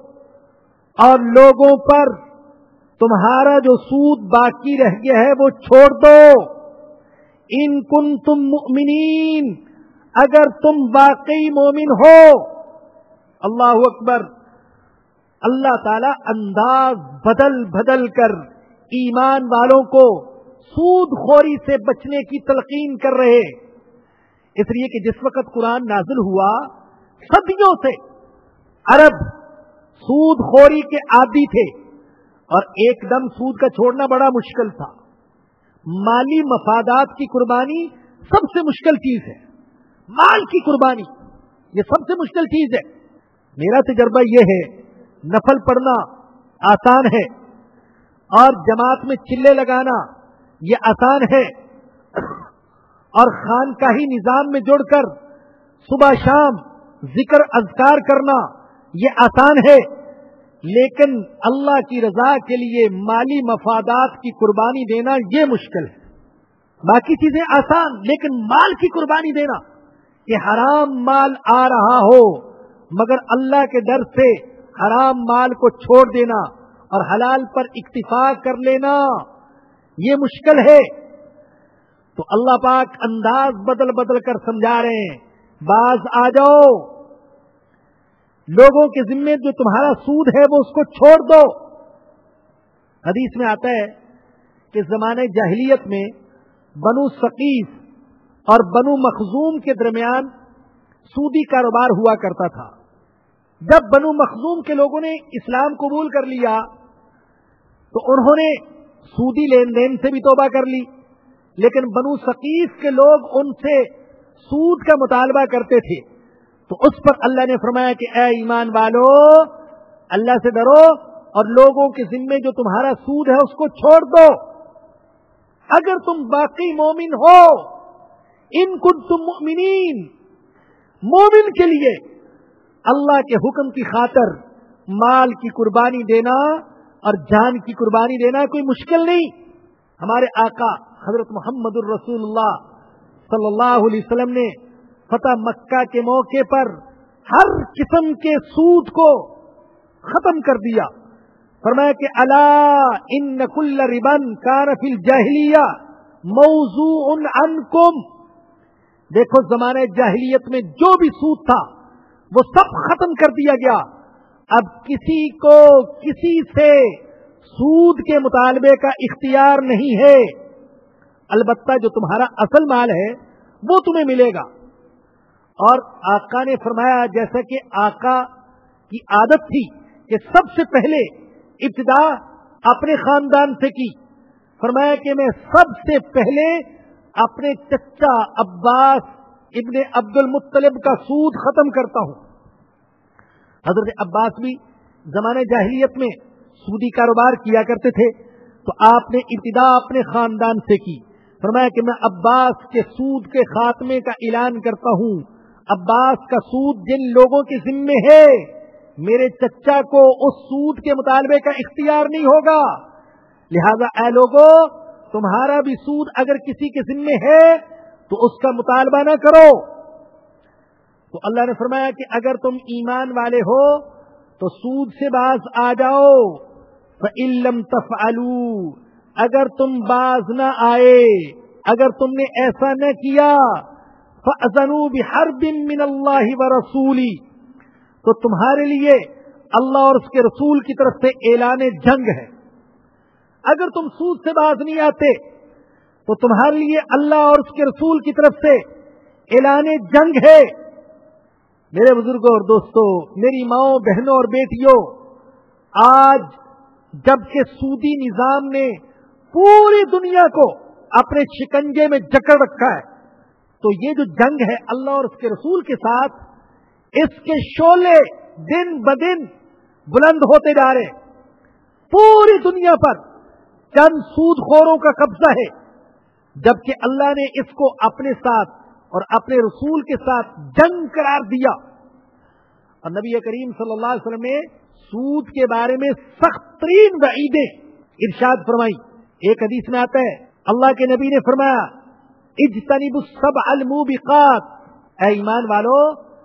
اور لوگوں پر تمہارا جو سود باقی رہ گیا ہے وہ چھوڑ دو. ان کنتم مؤمنین، اگر تم واقعی مومن ہو. اللہ اکبر. اللہ تعالی انداز بدل بدل کر ایمان والوں کو سود خوری سے بچنے کی تلقین کر رہے. اس لیے کہ جس وقت قرآن نازل ہوا صدیوں سے عرب سود خوری کے عادی تھے اور ایک دم سود کا چھوڑنا بڑا مشکل تھا. مالی مفادات کی قربانی سب سے مشکل چیز ہے. مال کی قربانی یہ سب سے مشکل چیز ہے. میرا تجربہ یہ ہے، نفل پڑھنا آسان ہے اور جماعت میں چلے لگانا یہ آسان ہے اور خانقاہی نظام میں جڑ کر صبح شام ذکر اذکار کرنا یہ آسان ہے. لیکن اللہ کی رضا کے لیے مالی مفادات کی قربانی دینا یہ مشکل ہے. باقی چیزیں آسان، لیکن مال کی قربانی دینا، کہ حرام مال آ رہا ہو مگر اللہ کے ڈر سے حرام مال کو چھوڑ دینا اور حلال پر اکتفا کر لینا یہ مشکل ہے. تو اللہ پاک انداز بدل بدل کر سمجھا رہے ہیں، باز آ جاؤ، لوگوں کے ذمے جو تمہارا سود ہے وہ اس کو چھوڑ دو. حدیث میں آتا ہے کہ زمانے جاہلیت میں بنو ثقیف اور بنو مخزوم کے درمیان سودی کاروبار ہوا کرتا تھا. جب بنو مخزوم کے لوگوں نے اسلام قبول کر لیا تو انہوں نے سودی لین دین سے بھی توبہ کر لی، لیکن بنو ثقیف کے لوگ ان سے سود کا مطالبہ کرتے تھے. تو اس پر اللہ نے فرمایا کہ اے ایمان والو، اللہ سے ڈرو اور لوگوں کے ذمے جو تمہارا سود ہے اس کو چھوڑ دو. اگر تم باقی مومن ہو، ان کنتم مؤمنین، مومن کے لیے اللہ کے حکم کی خاطر مال کی قربانی دینا اور جان کی قربانی دینا کوئی مشکل نہیں. ہمارے آقا حضرت محمد الرسول اللہ صلی اللہ علیہ وسلم نے فتح مکہ کے موقع پر ہر قسم کے سود کو ختم کر دیا. فرمایا کہ الا ان کل ربا کان فی الجاہلیہ موضوع عنکم. دیکھو زمانے جاہلیت میں جو بھی سود تھا وہ سب ختم کر دیا گیا. اب کسی کو کسی سے سود کے مطالبے کا اختیار نہیں ہے. البتہ جو تمہارا اصل مال ہے وہ تمہیں ملے گا. اور آقا نے فرمایا، جیسا کہ آقا کی عادت تھی کہ سب سے پہلے ابتدا اپنے خاندان سے کی، فرمایا کہ میں سب سے پہلے اپنے چچا عباس ابن عبد المطلب کا سود ختم کرتا ہوں. حضرت عباس بھی زمانے جاہلیت میں سودی کاروبار کیا کرتے تھے، تو آپ نے ابتدا اپنے خاندان سے کی. فرمایا کہ میں عباس کے سود کے خاتمے کا اعلان کرتا ہوں. عباس کا سود جن لوگوں کے ذمے ہے، میرے چچا کو اس سود کے مطالبے کا اختیار نہیں ہوگا. لہذا اے لوگو، تمہارا بھی سود اگر کسی کے ذمے ہے تو اس کا مطالبہ نہ کرو. تو اللہ نے فرمایا کہ اگر تم ایمان والے ہو تو سود سے باز آ جاؤ. فَإِن لَّمْ تَفْعَلُوا، اگر تم باز نہ آئے، اگر تم نے ایسا نہ کیا، فَأْذَنُوا بِحَرْبٍ مِّنَ اللَّهِ وَرَسُولِهِ، تو تمہارے لیے اللہ اور اس کے رسول کی طرف سے اعلان جنگ ہے. اگر تم سود سے باز نہیں آتے تو تمہارے لیے اللہ اور اس کے رسول کی طرف سے اعلان جنگ ہے۔ میرے بزرگوں اور دوستوں، میری ماؤں، بہنوں اور بیٹیوں، آج جبکہ سودی نظام نے پوری دنیا کو اپنے شکنجے میں جکڑ رکھا ہے، تو یہ جو جنگ ہے اللہ اور اس کے رسول کے ساتھ، اس کے شعلے دن بدن بلند ہوتے جا رہے ہیں۔ پوری دنیا پر چند سود خوروں کا قبضہ ہے، جبکہ اللہ نے اس کو اپنے ساتھ اور اپنے رسول کے ساتھ جنگ قرار دیا۔ اور نبی کریم صلی اللہ علیہ وسلم نے سود کے بارے میں سخت ترین وعیدیں ارشاد فرمائی۔ ایک حدیث میں آتا ہے، اللہ کے نبی نے فرمایا، اجتنبوا السبع الموبقات، اے ایمان والو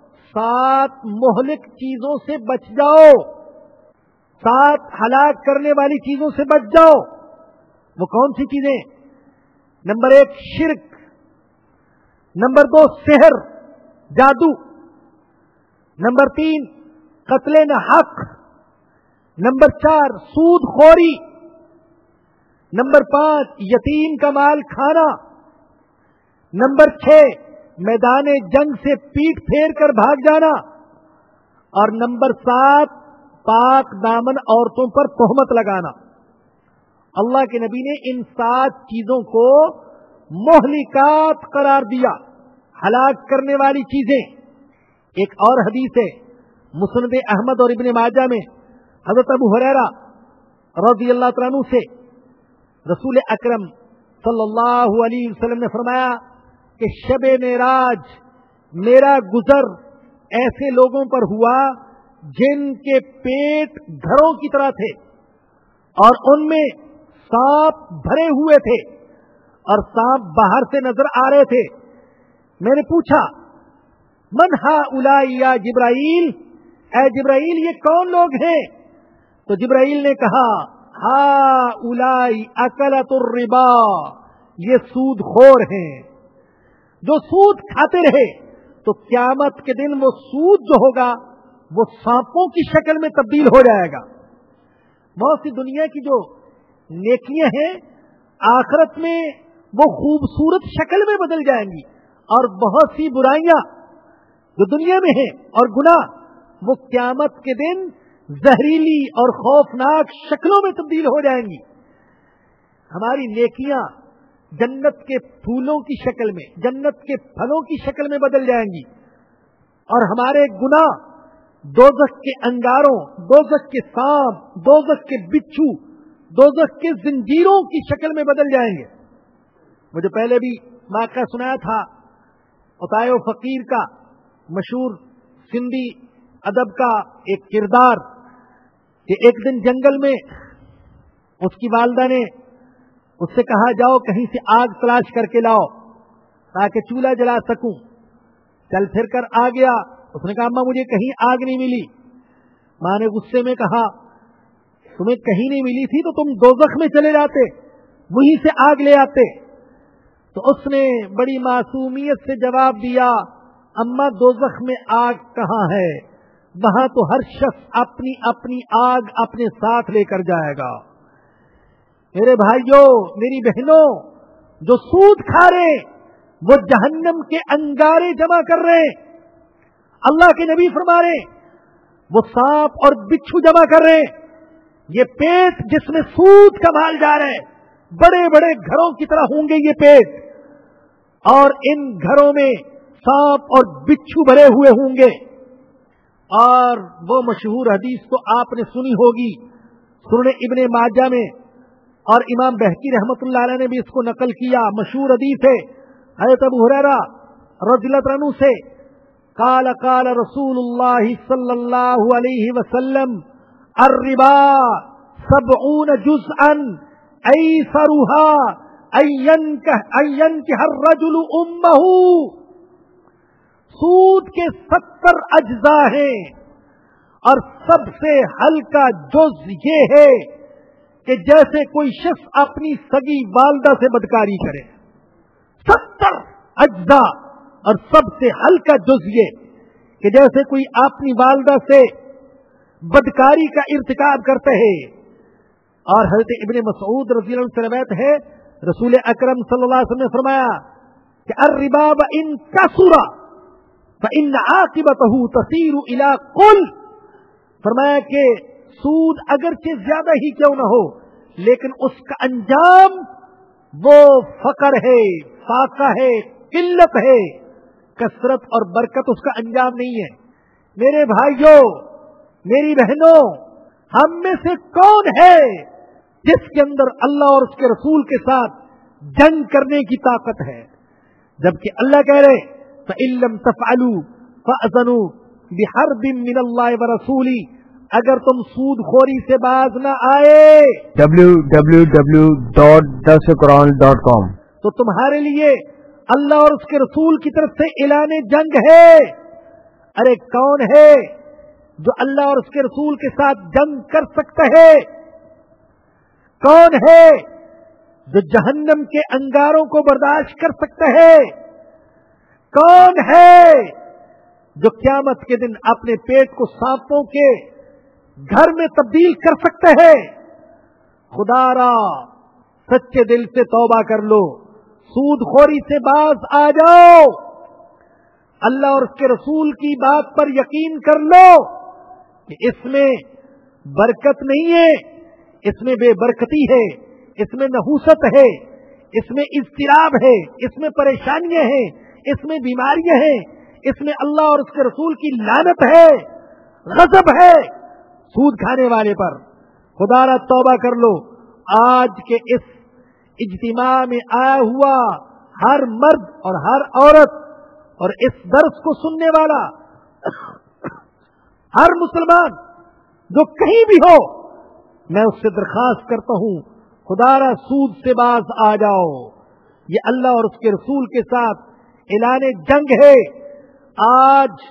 7 مہلک چیزوں سے بچ جاؤ، 7 ہلاک کرنے والی چیزوں سے بچ جاؤ۔ وہ کون سی چیزیں؟ نمبر 1 شرک، نمبر 2 سحر جادو، نمبر 3 قتل ناحق، نمبر 4 سود خوری، نمبر 5 یتیم کا مال کھانا، نمبر 6 میدان جنگ سے پیٹ پھیر کر بھاگ جانا، اور نمبر 7 پاک دامن عورتوں پر تہمت لگانا۔ اللہ کے نبی نے ان 7 چیزوں کو مہلکات قرار دیا، ہلاک کرنے والی چیزیں۔ ایک اور حدیث ہے مسند احمد اور ابن ماجہ میں، حضرت ابو ہریرہ رضی اللہ تعالیٰ عنہ سے رسول اکرم صلی اللہ علیہ وسلم نے فرمایا کہ شب معراج میرا گزر ایسے لوگوں پر ہوا جن کے پیٹ گھروں کی طرح تھے اور ان میں سانپ بھرے ہوئے تھے اور سانپ باہر سے نظر آ رہے تھے۔ میں نے پوچھا من ہؤلاء یا جبرائیل، اے جبرائیل یہ کون لوگ ہیں؟ تو جبرائیل نے کہا ہؤلاء اکلۃ الربا، یہ سود خور ہیں جو سود کھاتے رہے، تو قیامت کے دن وہ سود جو ہوگا وہ سانپوں کی شکل میں تبدیل ہو جائے گا۔ بہت سی دنیا کی جو نیکیاں ہیں آخرت میں وہ خوبصورت شکل میں بدل جائیں گی، اور بہت سی برائیاں جو دنیا میں ہیں اور گناہ وہ قیامت کے دن زہریلی اور خوفناک شکلوں میں تبدیل ہو جائیں گی۔ ہماری نیکیاں جنت کے پھولوں کی شکل میں، جنت کے پھلوں کی شکل میں بدل جائیں گی، اور ہمارے گناہ دوزخ کے انگاروں، دوزخ کے سانپ، دوزخ کے بچھو، دوزخ کے زنجیروں کی شکل میں بدل جائیں گے۔ مجھے پہلے بھی واقعہ سنایا تھا عطائے و فقیر کا، مشہور سندھی ادب کا ایک کردار، کہ ایک دن جنگل میں اس کی والدہ نے اس سے کہا جاؤ کہیں سے آگ تلاش کر کے لاؤ تاکہ چولہا جلا سکوں۔ چل پھر کر آ گیا، اس نے کہا اماں مجھے کہیں آگ نہیں ملی۔ ماں نے غصے میں کہا تمہیں کہیں نہیں ملی تھی تو تم دوزخ میں چلے جاتے، وہیں سے آگ لے آتے۔ تو اس نے بڑی معصومیت سے جواب دیا اماں دوزخ میں آگ کہاں ہے، وہاں تو ہر شخص اپنی اپنی آگ اپنے ساتھ لے کر جائے گا۔ میرے بھائیوں، میری بہنوں، جو سود کھا رہے وہ جہنم کے انگارے جمع کر رہے، اللہ کے نبی فرما رہے وہ سانپ اور بچھو جمع کر رہے، یہ پیٹ جس میں سود کا مال جا رہا ہے، بڑے بڑے گھروں کی طرح ہوں گے یہ پیٹ، اور ان گھروں میں سانپ اور بچھو بھرے ہوئے ہوں گے۔ اور وہ مشہور حدیث تو آپ نے سنی ہوگی، سنن ابن ماجہ میں، اور امام بہقی رحمۃ اللہ علیہ نے بھی اس کو نقل کیا، مشہور حدیث ہے حضرت ابو ہریرہ رضی اللہ عنہ سے، قال قال رسول اللہ صلی اللہ علیہ وسلم الربا 70 جزءا ایسرها ان ينكح الرجل امه، سود کے 70 اجزاء ہیں، اور سب سے ہلکا جز یہ ہے کہ جیسے کوئی شخص اپنی سگی والدہ سے بدکاری کرے۔ 70 اجزاء، اور سب سے ہلکا جز یہ کہ جیسے کوئی اپنی والدہ سے بدکاری کا ارتکاب کرتے ہیں۔ اور حضرت ابن مسعود رضی اللہ عنہ سے روایت ہے، रसूल अकरम सल्लल्लाहु अलैहि वसल्लम ने फरमाया कि अर्रिबा इन कसुरा फइन आकिबतहु तसीरु इला कुल। फरमाया कि सूद अगरचे ज्यादा ही क्यों न हो, लेकिन उसका अंजाम वो फकर है, फाका है, किल्लत है, कसरत और बरकत उसका अंजाम नहीं है। मेरे भाइयों, मेरी बहनों, हम में से कौन है जिसके अंदर अल्लाह और उसके रसूल के साथ जंग करने की ताकत है? जबकि अल्लाह कह रहे फ़इल्लम तफ़अलू फ़अज़नु बिहर्बिम मिनल्लाहि व रसूली, अगर तुम सूदखोरी से बाज न आए www.darsuquran.com तो तुम्हारे लिए अल्लाह और उसके रसूल की तरफ से ऐलान जंग है। अरे कौन है जो अल्लाह और उसके रसूल के साथ जंग कर सकता है? कौन है जो जहन्नम के अंगारों को बर्दाश्त कर सकता है? कौन है जो क़यामत के दिन अपने पेट को सांपों के घर में तब्दील कर सकता है? खुदारा सच्चे दिल से तौबा कर लो, सूदखोरी से बाज आ जाओ, अल्लाह और उसके रसूल की बात पर यकीन कर लो कि इसमें बरकत नहीं है, इसमें बेबरकती है, इसमें नहूसत है, इसमें इज़्तिराब है, इसमें परेशानियां हैं, इसमें बीमारियां हैं, इसमें अल्लाह और उसके रसूल की लानत है, गजब है सूद खाने वाले पर। खुदारा तौबा कर लो। आज के इस इज्तिमा में आया हुआ हर मर्द और हर औरत और इस दर्स को सुनने वाला हर मुसलमान जो कहीं भी हो, मैं उससे दरखास्त करता हूं, खुदारा सूद से बाज आ जाओ। ये अल्लाह और उसके रसूल के साथ ऐलान जंग है। आज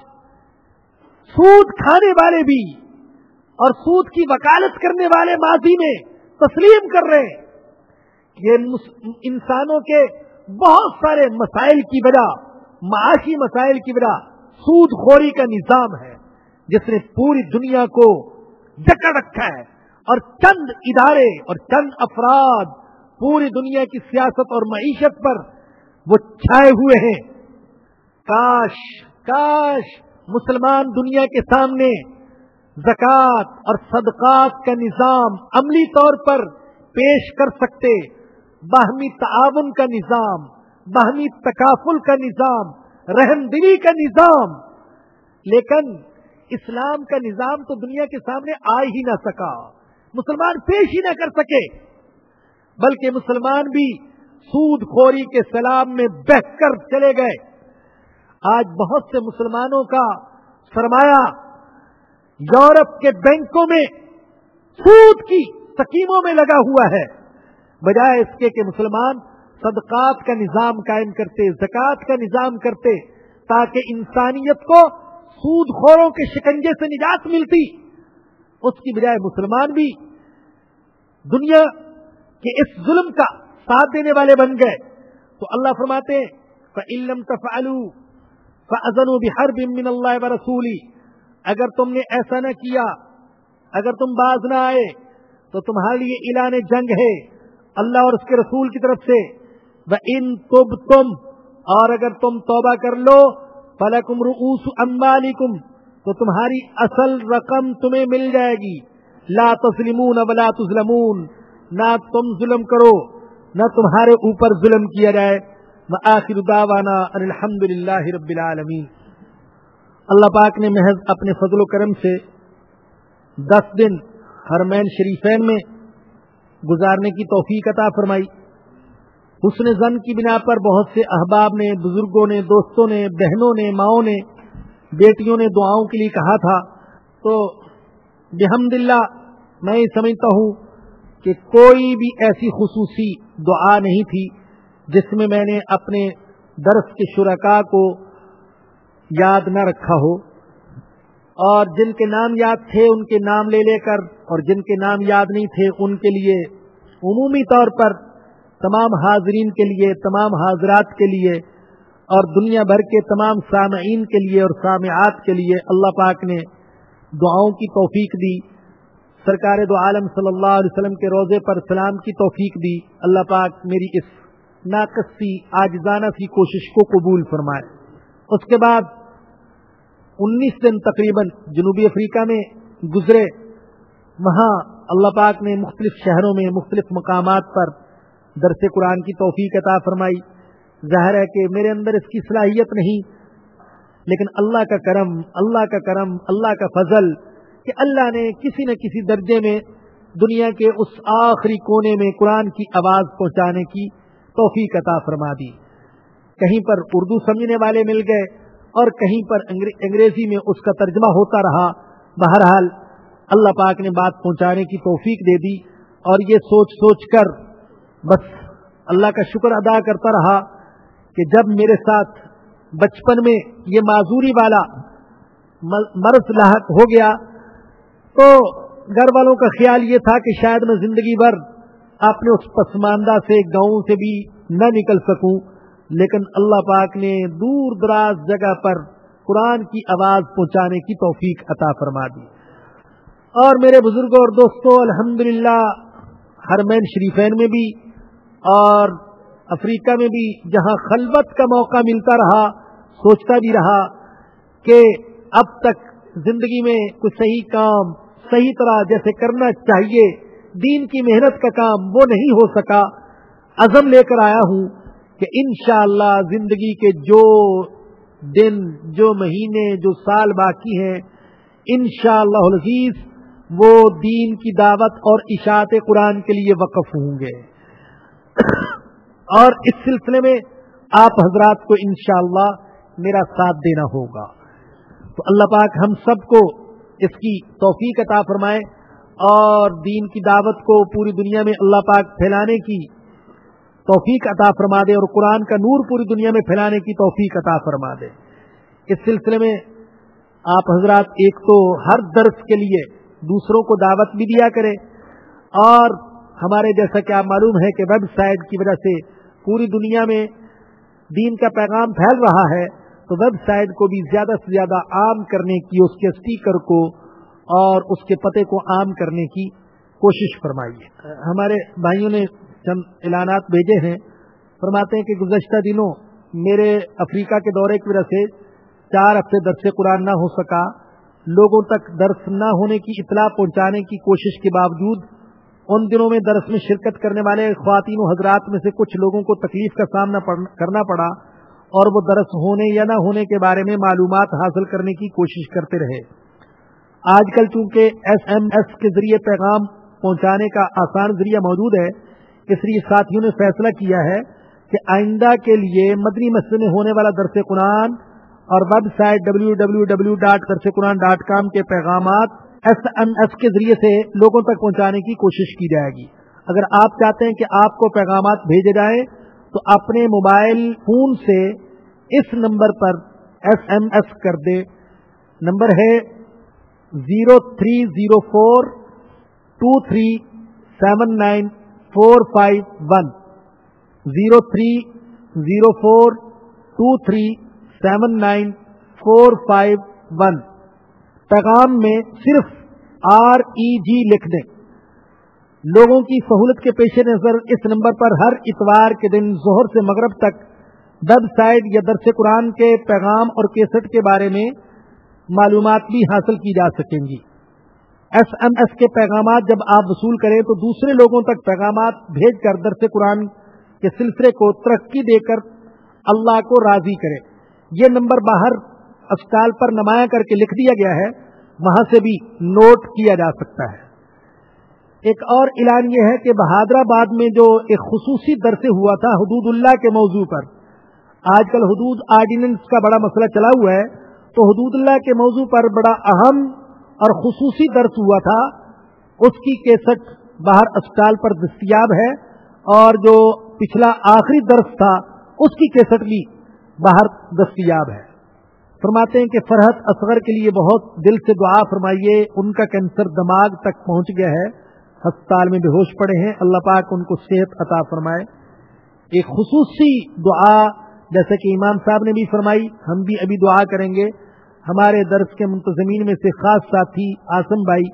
सूद खाने वाले भी और सूद की वकालत करने वाले माजी में तस्लीम कर रहे हैं। ये इंसानों के बहुत सारे मसाइल की वजह, माशी मसाइल की वजह सूदखोरी का निजाम है जिसने पूरी दुनिया को जकड़ रखा है, और चंद इदारे और चंद अफराद पूरी दुनिया की सियासत और मईशत पर वो छाए हुए हैं। काश काश मुसलमान दुनिया के सामने ज़कात और सदक़ात का निजाम अमली तौर पर पेश कर सकते, बाहमी ताआवुन का निजाम, बाहमी तकाफुल का निजाम, रहमदिली का निजाम। लेकिन इस्लाम का निजाम तो दुनिया के सामने आ ही ना सका, मुसलमान पेश ही ना कर सके, बल्कि मुसलमान भी सूदखोरी के सलाब में बहकर चले गए। आज बहुत से मुसलमानों का सरमाया यूरोप के बैंकों में सूद की स्कीमों में लगा हुआ है, बजाय इसके कि मुसलमान सदकात का निजाम कायम करते, ज़कात का निजाम करते, ताकि इंसानियत को सूदखोरों के शिकंजे से निजात मिलती। उसकी बजाय मुसलमान भी दुनिया के इस जुल्म का साथ देने वाले बन गए। तो अल्लाह फरमाते हैं फ़इल्लम तफ़अलू फ़अज़नु बिहर्बिम मिनल्लाहि व रसूली, अगर तुमने ऐसा न किया, अगर तुम बाज न आए, तो तुम्हारे लिए ऐलान जंग है अल्लाह और उसके रसूल की तरफ से। व इन तुबतुम, और अगर तुम तौबा कर लो, फलकुम रुऊसु अम्वालिकुम, तो तुम्हारी असल रकम तुम्हें मिल जाएगी। ला तस्लिमून वला तुज़लमून, ना तुम जुल्म करो ना तुम्हारे ऊपर जुल्म किया जाए। व आखिर दावाना अल्हम्दुलिल्लाहि रब्बिल आलमीन। अल्लाह पाक ने महज अपने फजल करम से 10 दिन हरमैन शरीफैन में गुजारने की तौफीक अता फरमाई। हुस्न ज़न की बिना पर बहुत से अहबाब ने, बुजुर्गों ने, दोस्तों ने, बहनों ने, माओं ने, बेटियों ने दुआओं के लिए कहा था। तो बिहम्दिल्लाह मैं समझता हूँ कि कोई भी ऐसी खुसूसी दुआ नहीं थी जिसमें मैंने अपने दर्स के शुरका को याद न रखा हो, और जिनके नाम याद थे उनके नाम ले लेकर, और जिनके नाम याद नहीं थे उनके लिए उमूमी तौर पर तमाम हाजरीन के लिए, तमाम हाजरात के लिए और दुनिया भर के तमाम सामईन के लिए और सामिआत के लिए अल्लाह पाक ने दुआओं की तौफीक दी। سرکار دو عالم صلی اللہ علیہ وسلم کے روضے پر سلام کی توفیق دی. اللہ پاک میری اس ناقص سی عاجزانہ سی کوشش کو قبول فرمائے. اس کے بعد 19 دن تقریباً جنوبی افریقہ میں گزرے. وہاں اللہ پاک نے مختلف شہروں میں مختلف مقامات پر درس قرآن کی توفیق عطا فرمائی. ظاہر ہے کہ میرے اندر اس کی صلاحیت نہیں، لیکن اللہ کا کرم، اللہ کا فضل کہ اللہ نے کسی نہ کسی درجے میں دنیا کے اس آخری کونے میں قرآن کی آواز پہنچانے کی توفیق عطا فرما دی. کہیں پر اردو سمجھنے والے مل گئے اور کہیں پر انگریزی میں اس کا ترجمہ ہوتا رہا. بہرحال اللہ پاک نے بات پہنچانے کی توفیق دے دی، اور یہ سوچ سوچ کر بس اللہ کا شکر ادا کرتا رہا کہ جب میرے ساتھ بچپن میں یہ معذوری والا مرض لاحق ہو گیا تو گھر والوں کا خیال یہ تھا کہ شاید میں زندگی بھر اپنے اس پسماندہ سے گاؤں سے بھی نہ نکل سکوں، لیکن اللہ پاک نے دور دراز جگہ پر قرآن کی آواز پہنچانے کی توفیق عطا فرما دی. اور میرے بزرگوں اور دوستوں، الحمدللہ حرمین شریفین میں بھی اور افریقہ میں بھی جہاں خلوت کا موقع ملتا رہا، سوچتا بھی رہا کہ اب تک زندگی میں کوئی صحیح کام صحیح طرح جیسے کرنا چاہیے، دین کی محنت کا کام وہ نہیں ہو سکا. عزم لے کر آیا ہوں کہ انشاءاللہ زندگی کے جو دن، جو مہینے، جو سال باقی ہیں، انشاءاللہ العزیز وہ دین کی دعوت اور اشاعت قرآن کے لیے وقف ہوں گے. اور اس سلسلے میں آپ حضرات کو انشاءاللہ میرا ساتھ دینا ہوگا. تو اللہ پاک ہم سب کو اس کی توفیق عطا فرمائے اور دین کی دعوت کو پوری دنیا میں اللہ پاک پھیلانے کی توفیق عطا فرما دے اور قرآن کا نور پوری دنیا میں پھیلانے کی توفیق عطا فرما دے. اس سلسلے میں آپ حضرات ایک تو ہر درس کے لیے دوسروں کو دعوت بھی دیا کرے، اور ہمارے جیسا کہ آپ معلوم ہے کہ ویب سائٹ کی وجہ سے پوری دنیا میں دین کا پیغام پھیل رہا ہے، تو ویب سائٹ کو بھی زیادہ سے زیادہ عام کرنے کی، اس کے اسٹیکر کو اور اس کے پتے کو عام کرنے کی کوشش فرمائیے. ہمارے بھائیوں نے چند اعلانات بھیجے ہیں. فرماتے ہیں کہ گزشتہ دنوں میرے افریقہ کے دورے کی وجہ سے 4 ہفتے درس قرآن نہ ہو سکا. لوگوں تک درس نہ ہونے کی اطلاع پہنچانے کی کوشش کے باوجود ان دنوں میں درس میں شرکت کرنے والے خواتین و حضرات میں سے کچھ لوگوں کو تکلیف کا سامنا کرنا پڑا، اور وہ درس ہونے یا نہ ہونے کے بارے میں معلومات حاصل کرنے کی کوشش کرتے رہے. آج کل چونکہ SMS کے ذریعے پیغام پہنچانے کا آسان ذریعہ موجود ہے، اس لیے ساتھیوں نے فیصلہ کیا ہے کہ آئندہ کے لیے مدنی مسجد میں ہونے والا درس قرآن اور ویب سائٹ www.darsequran.com کے پیغامات SMS کے ذریعے سے لوگوں تک پہنچانے کی کوشش کی جائے گی. اگر آپ چاہتے ہیں کہ آپ کو پیغامات بھیجے جائیں تو اپنے موبائل فون سے اس نمبر پر SMS کر دے. نمبر ہے 0304237945 0304237945. پیغام میں صرف REG لکھ دیں. لوگوں کی سہولت کے پیش نظر اس نمبر پر ہر اتوار کے دن ظہر سے مغرب تک ویب سائٹ یا درس قرآن کے پیغام اور کیسٹ کے بارے میں معلومات بھی حاصل کی جا سکیں گی. SMS کے پیغامات جب آپ وصول کریں تو دوسرے لوگوں تک پیغامات بھیج کر درس قرآن کے سلسلے کو ترقی دے کر اللہ کو راضی کریں. یہ نمبر باہر اسٹال پر نمایاں کر کے لکھ دیا گیا ہے، وہاں سے بھی نوٹ کیا جا سکتا ہے. ایک اور اعلان یہ ہے کہ بہادرآباد میں جو ایک خصوصی درس ہوا تھا حدود اللہ کے موضوع پر، آج کل حدود آرڈیننس کا بڑا مسئلہ چلا ہوا ہے، تو حدود اللہ کے موضوع پر بڑا اہم اور خصوصی درس ہوا تھا. اس کی کیسٹ باہر اسٹال پر دستیاب ہے، اور جو پچھلا آخری درس تھا اس کی کیسٹ بھی باہر دستیاب ہے. فرماتے ہیں کہ فرحت اصغر کے لیے بہت دل سے دعا فرمائیے. ان کا کینسر دماغ تک پہنچ گیا ہے، ہسپتال میں بے ہوش پڑے ہیں. اللہ پاک ان کو صحت عطا فرمائے. ایک خصوصی دعا جیسے کہ امام صاحب نے بھی فرمائی، ہم بھی ابھی دعا کریں گے. ہمارے درس کے منتظمین میں سے خاص ساتھی آسم بھائی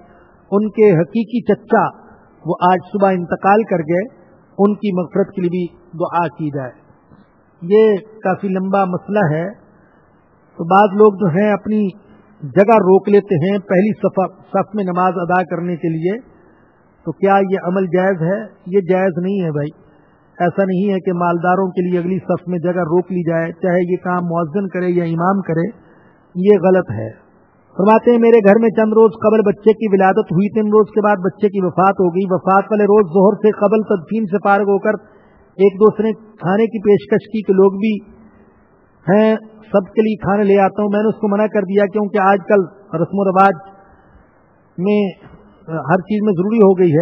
ان کے حقیقی چچا وہ آج صبح انتقال کر گئے، ان کی مغفرت کے لیے بھی دعا کی جائے۔ یہ کافی لمبا مسئلہ ہے، تو بعض لوگ جو ہیں اپنی جگہ روک لیتے ہیں پہلی صف میں نماز ادا کرنے کے لیے، تو کیا یہ عمل جائز ہے؟ یہ جائز نہیں ہے بھائی، ایسا نہیں ہے کہ مالداروں کے لیے اگلی صف میں جگہ روک لی جائے، چاہے یہ کام مؤذن کرے یا امام کرے، یہ غلط ہے۔ فرماتے ہیں میرے گھر میں چند روز قبل بچے کی ولادت ہوئی، 3 روز کے بعد بچے کی وفات ہو گئی۔ وفات والے روز ظہر سے قبل تدفین سے فارغ ہو کر ایک دوسرے کھانے کی پیشکش کی کہ لوگ بھی ہیں، سب کے لیے کھانا لے آتا ہوں۔ میں نے اس کو منع کر دیا کیونکہ آج کل رسم و رواج میں ہر چیز میں ضروری ہو گئی ہے،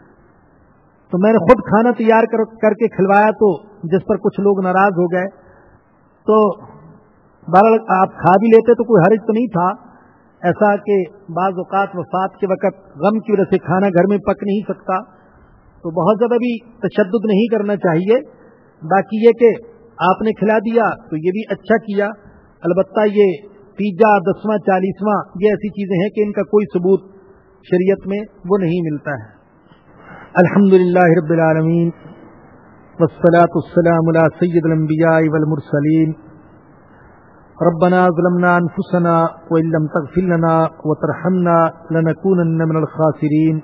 تو میں نے خود کھانا تیار کر کے کھلوایا، تو جس پر کچھ لوگ ناراض ہو گئے۔ تو بہرحال آپ کھا بھی لیتے تو کوئی حرج تو نہیں تھا، ایسا کہ بعض اوقات وفات کے وقت غم کی وجہ سے کھانا گھر میں پک نہیں سکتا، تو بہت زیادہ بھی تشدد نہیں کرنا چاہیے۔ باقی یہ کہ آپ نے کھلا دیا تو یہ بھی اچھا کیا، البتہ یہ تیجا 10واں 40واں یہ ایسی چیزیں ہیں کہ ان کا کوئی ثبوت شریعت میں وہ نہیں ملتا ہے۔ الحمدللہ رب العالمین والصلاة والسلام علی سید الانبیاء والمرسلین۔ ربنا ظلمنا انفسنا وان لم تغفر لنا وترحمنا لنكونن من الخاسرین۔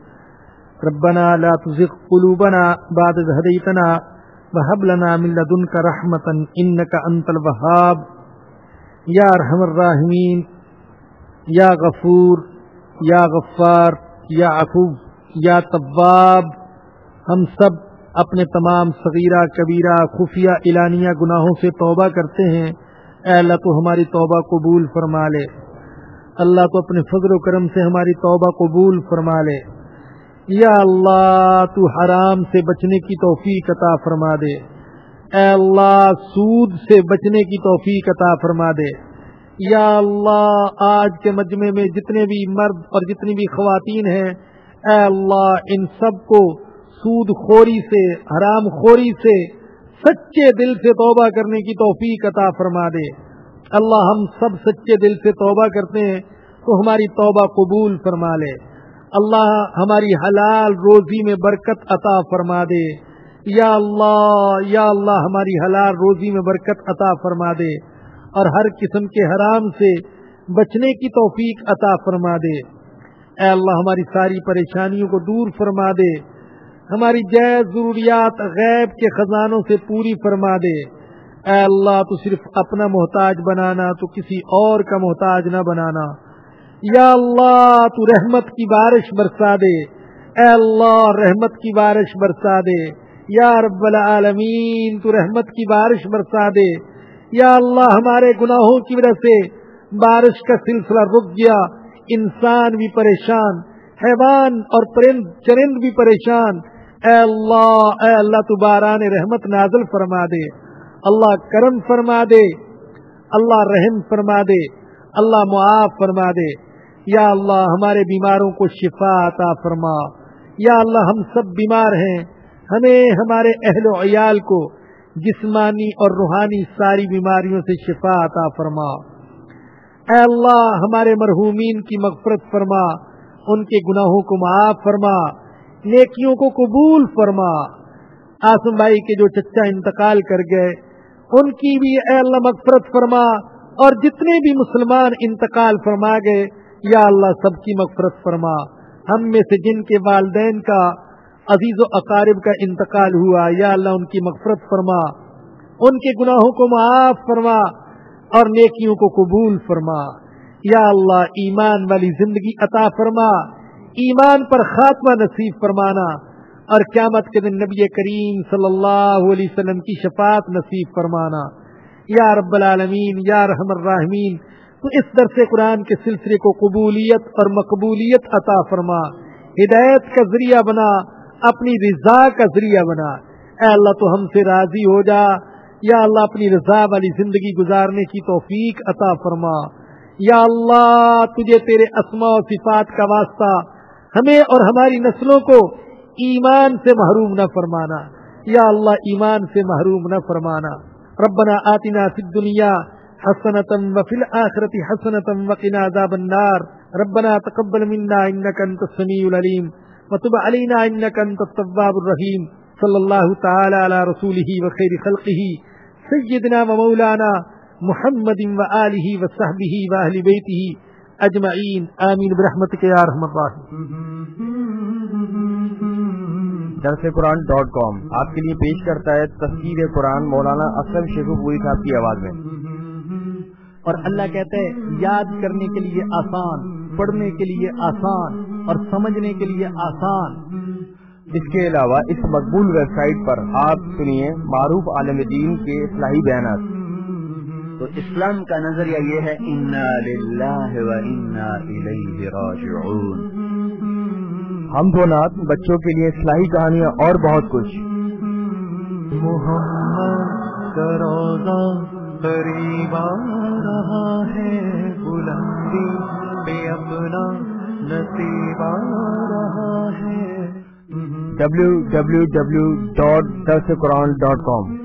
ربنا لا تزغ قلوبنا بعد إذ هديتنا وهب لنا من لدنك رحمة إنك أنت الوهاب۔ یا ارحم الراحمین، یا غفور، یا غفار، یا عفو، یا تواب، ہم سب اپنے تمام صغیرہ کبیرہ خفیہ اعلانیہ گناہوں سے توبہ کرتے ہیں، اے اللہ تو ہماری توبہ قبول فرما لے، اللہ تو اپنے فضل و کرم سے ہماری توبہ قبول فرما لے، یا اللہ تو حرام سے بچنے کی توفیق عطا فرما دے، اے اللہ سود سے بچنے کی توفیق عطا فرما دے، یا اللہ آج کے مجمع میں جتنے بھی مرد اور جتنی بھی خواتین ہیں، اے اللہ ان سب کو سود خوری سے، حرام خوری سے سچے دل سے توبہ کرنے کی توفیق عطا فرما دے۔ اللہ ہم سب سچے دل سے توبہ کرتے ہیں تو ہماری توبہ قبول فرما لے، اللہ ہماری حلال روزی میں برکت عطا فرما دے، یا اللہ ہماری حلال روزی میں برکت عطا فرما دے اور ہر قسم کے حرام سے بچنے کی توفیق عطا فرما دے، اے اللہ ہماری ساری پریشانیوں کو دور فرما دے، ہماری جائز ضروریات غیب کے خزانوں سے پوری فرما دے، اے اللہ تو صرف اپنا محتاج بنانا، تو کسی اور کا محتاج نہ بنانا، یا اللہ تو رحمت کی بارش برسا دے، اے اللہ رحمت کی بارش برسا دے، یا رب العالمین تو رحمت کی بارش برسا دے، یا اللہ ہمارے گناہوں کی وجہ سے بارش کا سلسلہ رک گیا، انسان بھی پریشان، حیوان اور چرند بھی پریشان، اے اللہ تو باران رحمت نازل فرما دے، اللہ کرم فرما دے، اللہ رحم فرما دے، اللہ معاف فرما دے، یا اللہ ہمارے بیماروں کو شفا عطا فرما، یا اللہ ہم سب بیمار ہیں، ہمیں ہمارے اہل و عیال کو جسمانی اور روحانی ساری بیماریوں سے شفا عطا فرما، اے اللہ ہمارے مرحومین کی مغفرت فرما، ان کے گناہوں کو معاف فرما، نیکیوں کو قبول فرما، آسم بھائی کے جو چچا انتقال کر گئے ان کی بھی اے اللہ مغفرت فرما، اور جتنے بھی مسلمان انتقال فرما گئے یا اللہ سب کی مغفرت فرما، ہم میں سے جن کے والدین کا عزیز و اقارب کا انتقال ہوا یا اللہ ان کی مغفرت فرما، ان کے گناہوں کو معاف فرما اور نیکیوں کو قبول فرما، یا اللہ ایمان والی زندگی عطا فرما، ایمان پر خاتمہ نصیب فرمانا، اور قیامت کے دن نبی کریم صلی اللہ علیہ وسلم کی شفاعت نصیب فرمانا، یا رب العالمین یا ارحم الراحمین۔ تو اس درس قرآن کے سلسلے کو قبولیت اور مقبولیت عطا فرما، ہدایت کا ذریعہ بنا، اپنی رضا کا ذریعہ بنا، اے اللہ تو ہم سے راضی ہو جا، یا اللہ اپنی رضا والی زندگی گزارنے کی توفیق عطا فرما، یا اللہ تجھے تیرے اسماء و صفات کا واسطہ ہمیں اور ہماری نسلوں کو ایمان سے محروم نہ فرمانا، یا اللہ ایمان سے محروم نہ فرمانا۔ ربنا آتنا فی الدنیا حسنۃ وفی الآخرۃ حسنۃ وقنا عذاب النار۔ ربنا تقبل منا انك انت السميع العليم وتب علينا انك انت التواب الرحيم صلی اللہ تعالی علی رسولہ وخیر خلقہ سیدنا و مولانا محمد وآلہ وصحبہ واہل بیتہ اجمعین آمین برحمتک یا ارحم الراحمین۔ درسقرآن.com آپ کے لیے پیش کرتا ہے تفسیر قرآن مولانا اکرم شیخو پوری صاحب کی آواز میں۔ اور اللہ کہتا ہے یاد کرنے کے لیے آسان، پڑھنے کے لیے آسان اور سمجھنے کے لیے آسان۔ اس کے علاوہ اس مقبول ویب سائٹ پر آپ سنیے معروف عالم دین کے اصلاحی بیانات۔ تو اسلام کا نظریہ یہ ہے انا للہ و انا الیہ راجعون۔ حمد و نعت، بچوں کے لیے اصلاحی کہانیاں اور بہت کچھ۔ محمد کا روضہ قریب آ رہا ہے، بلندی پہ اپنا نصیب آ رہا ہے۔ www.darsequran.com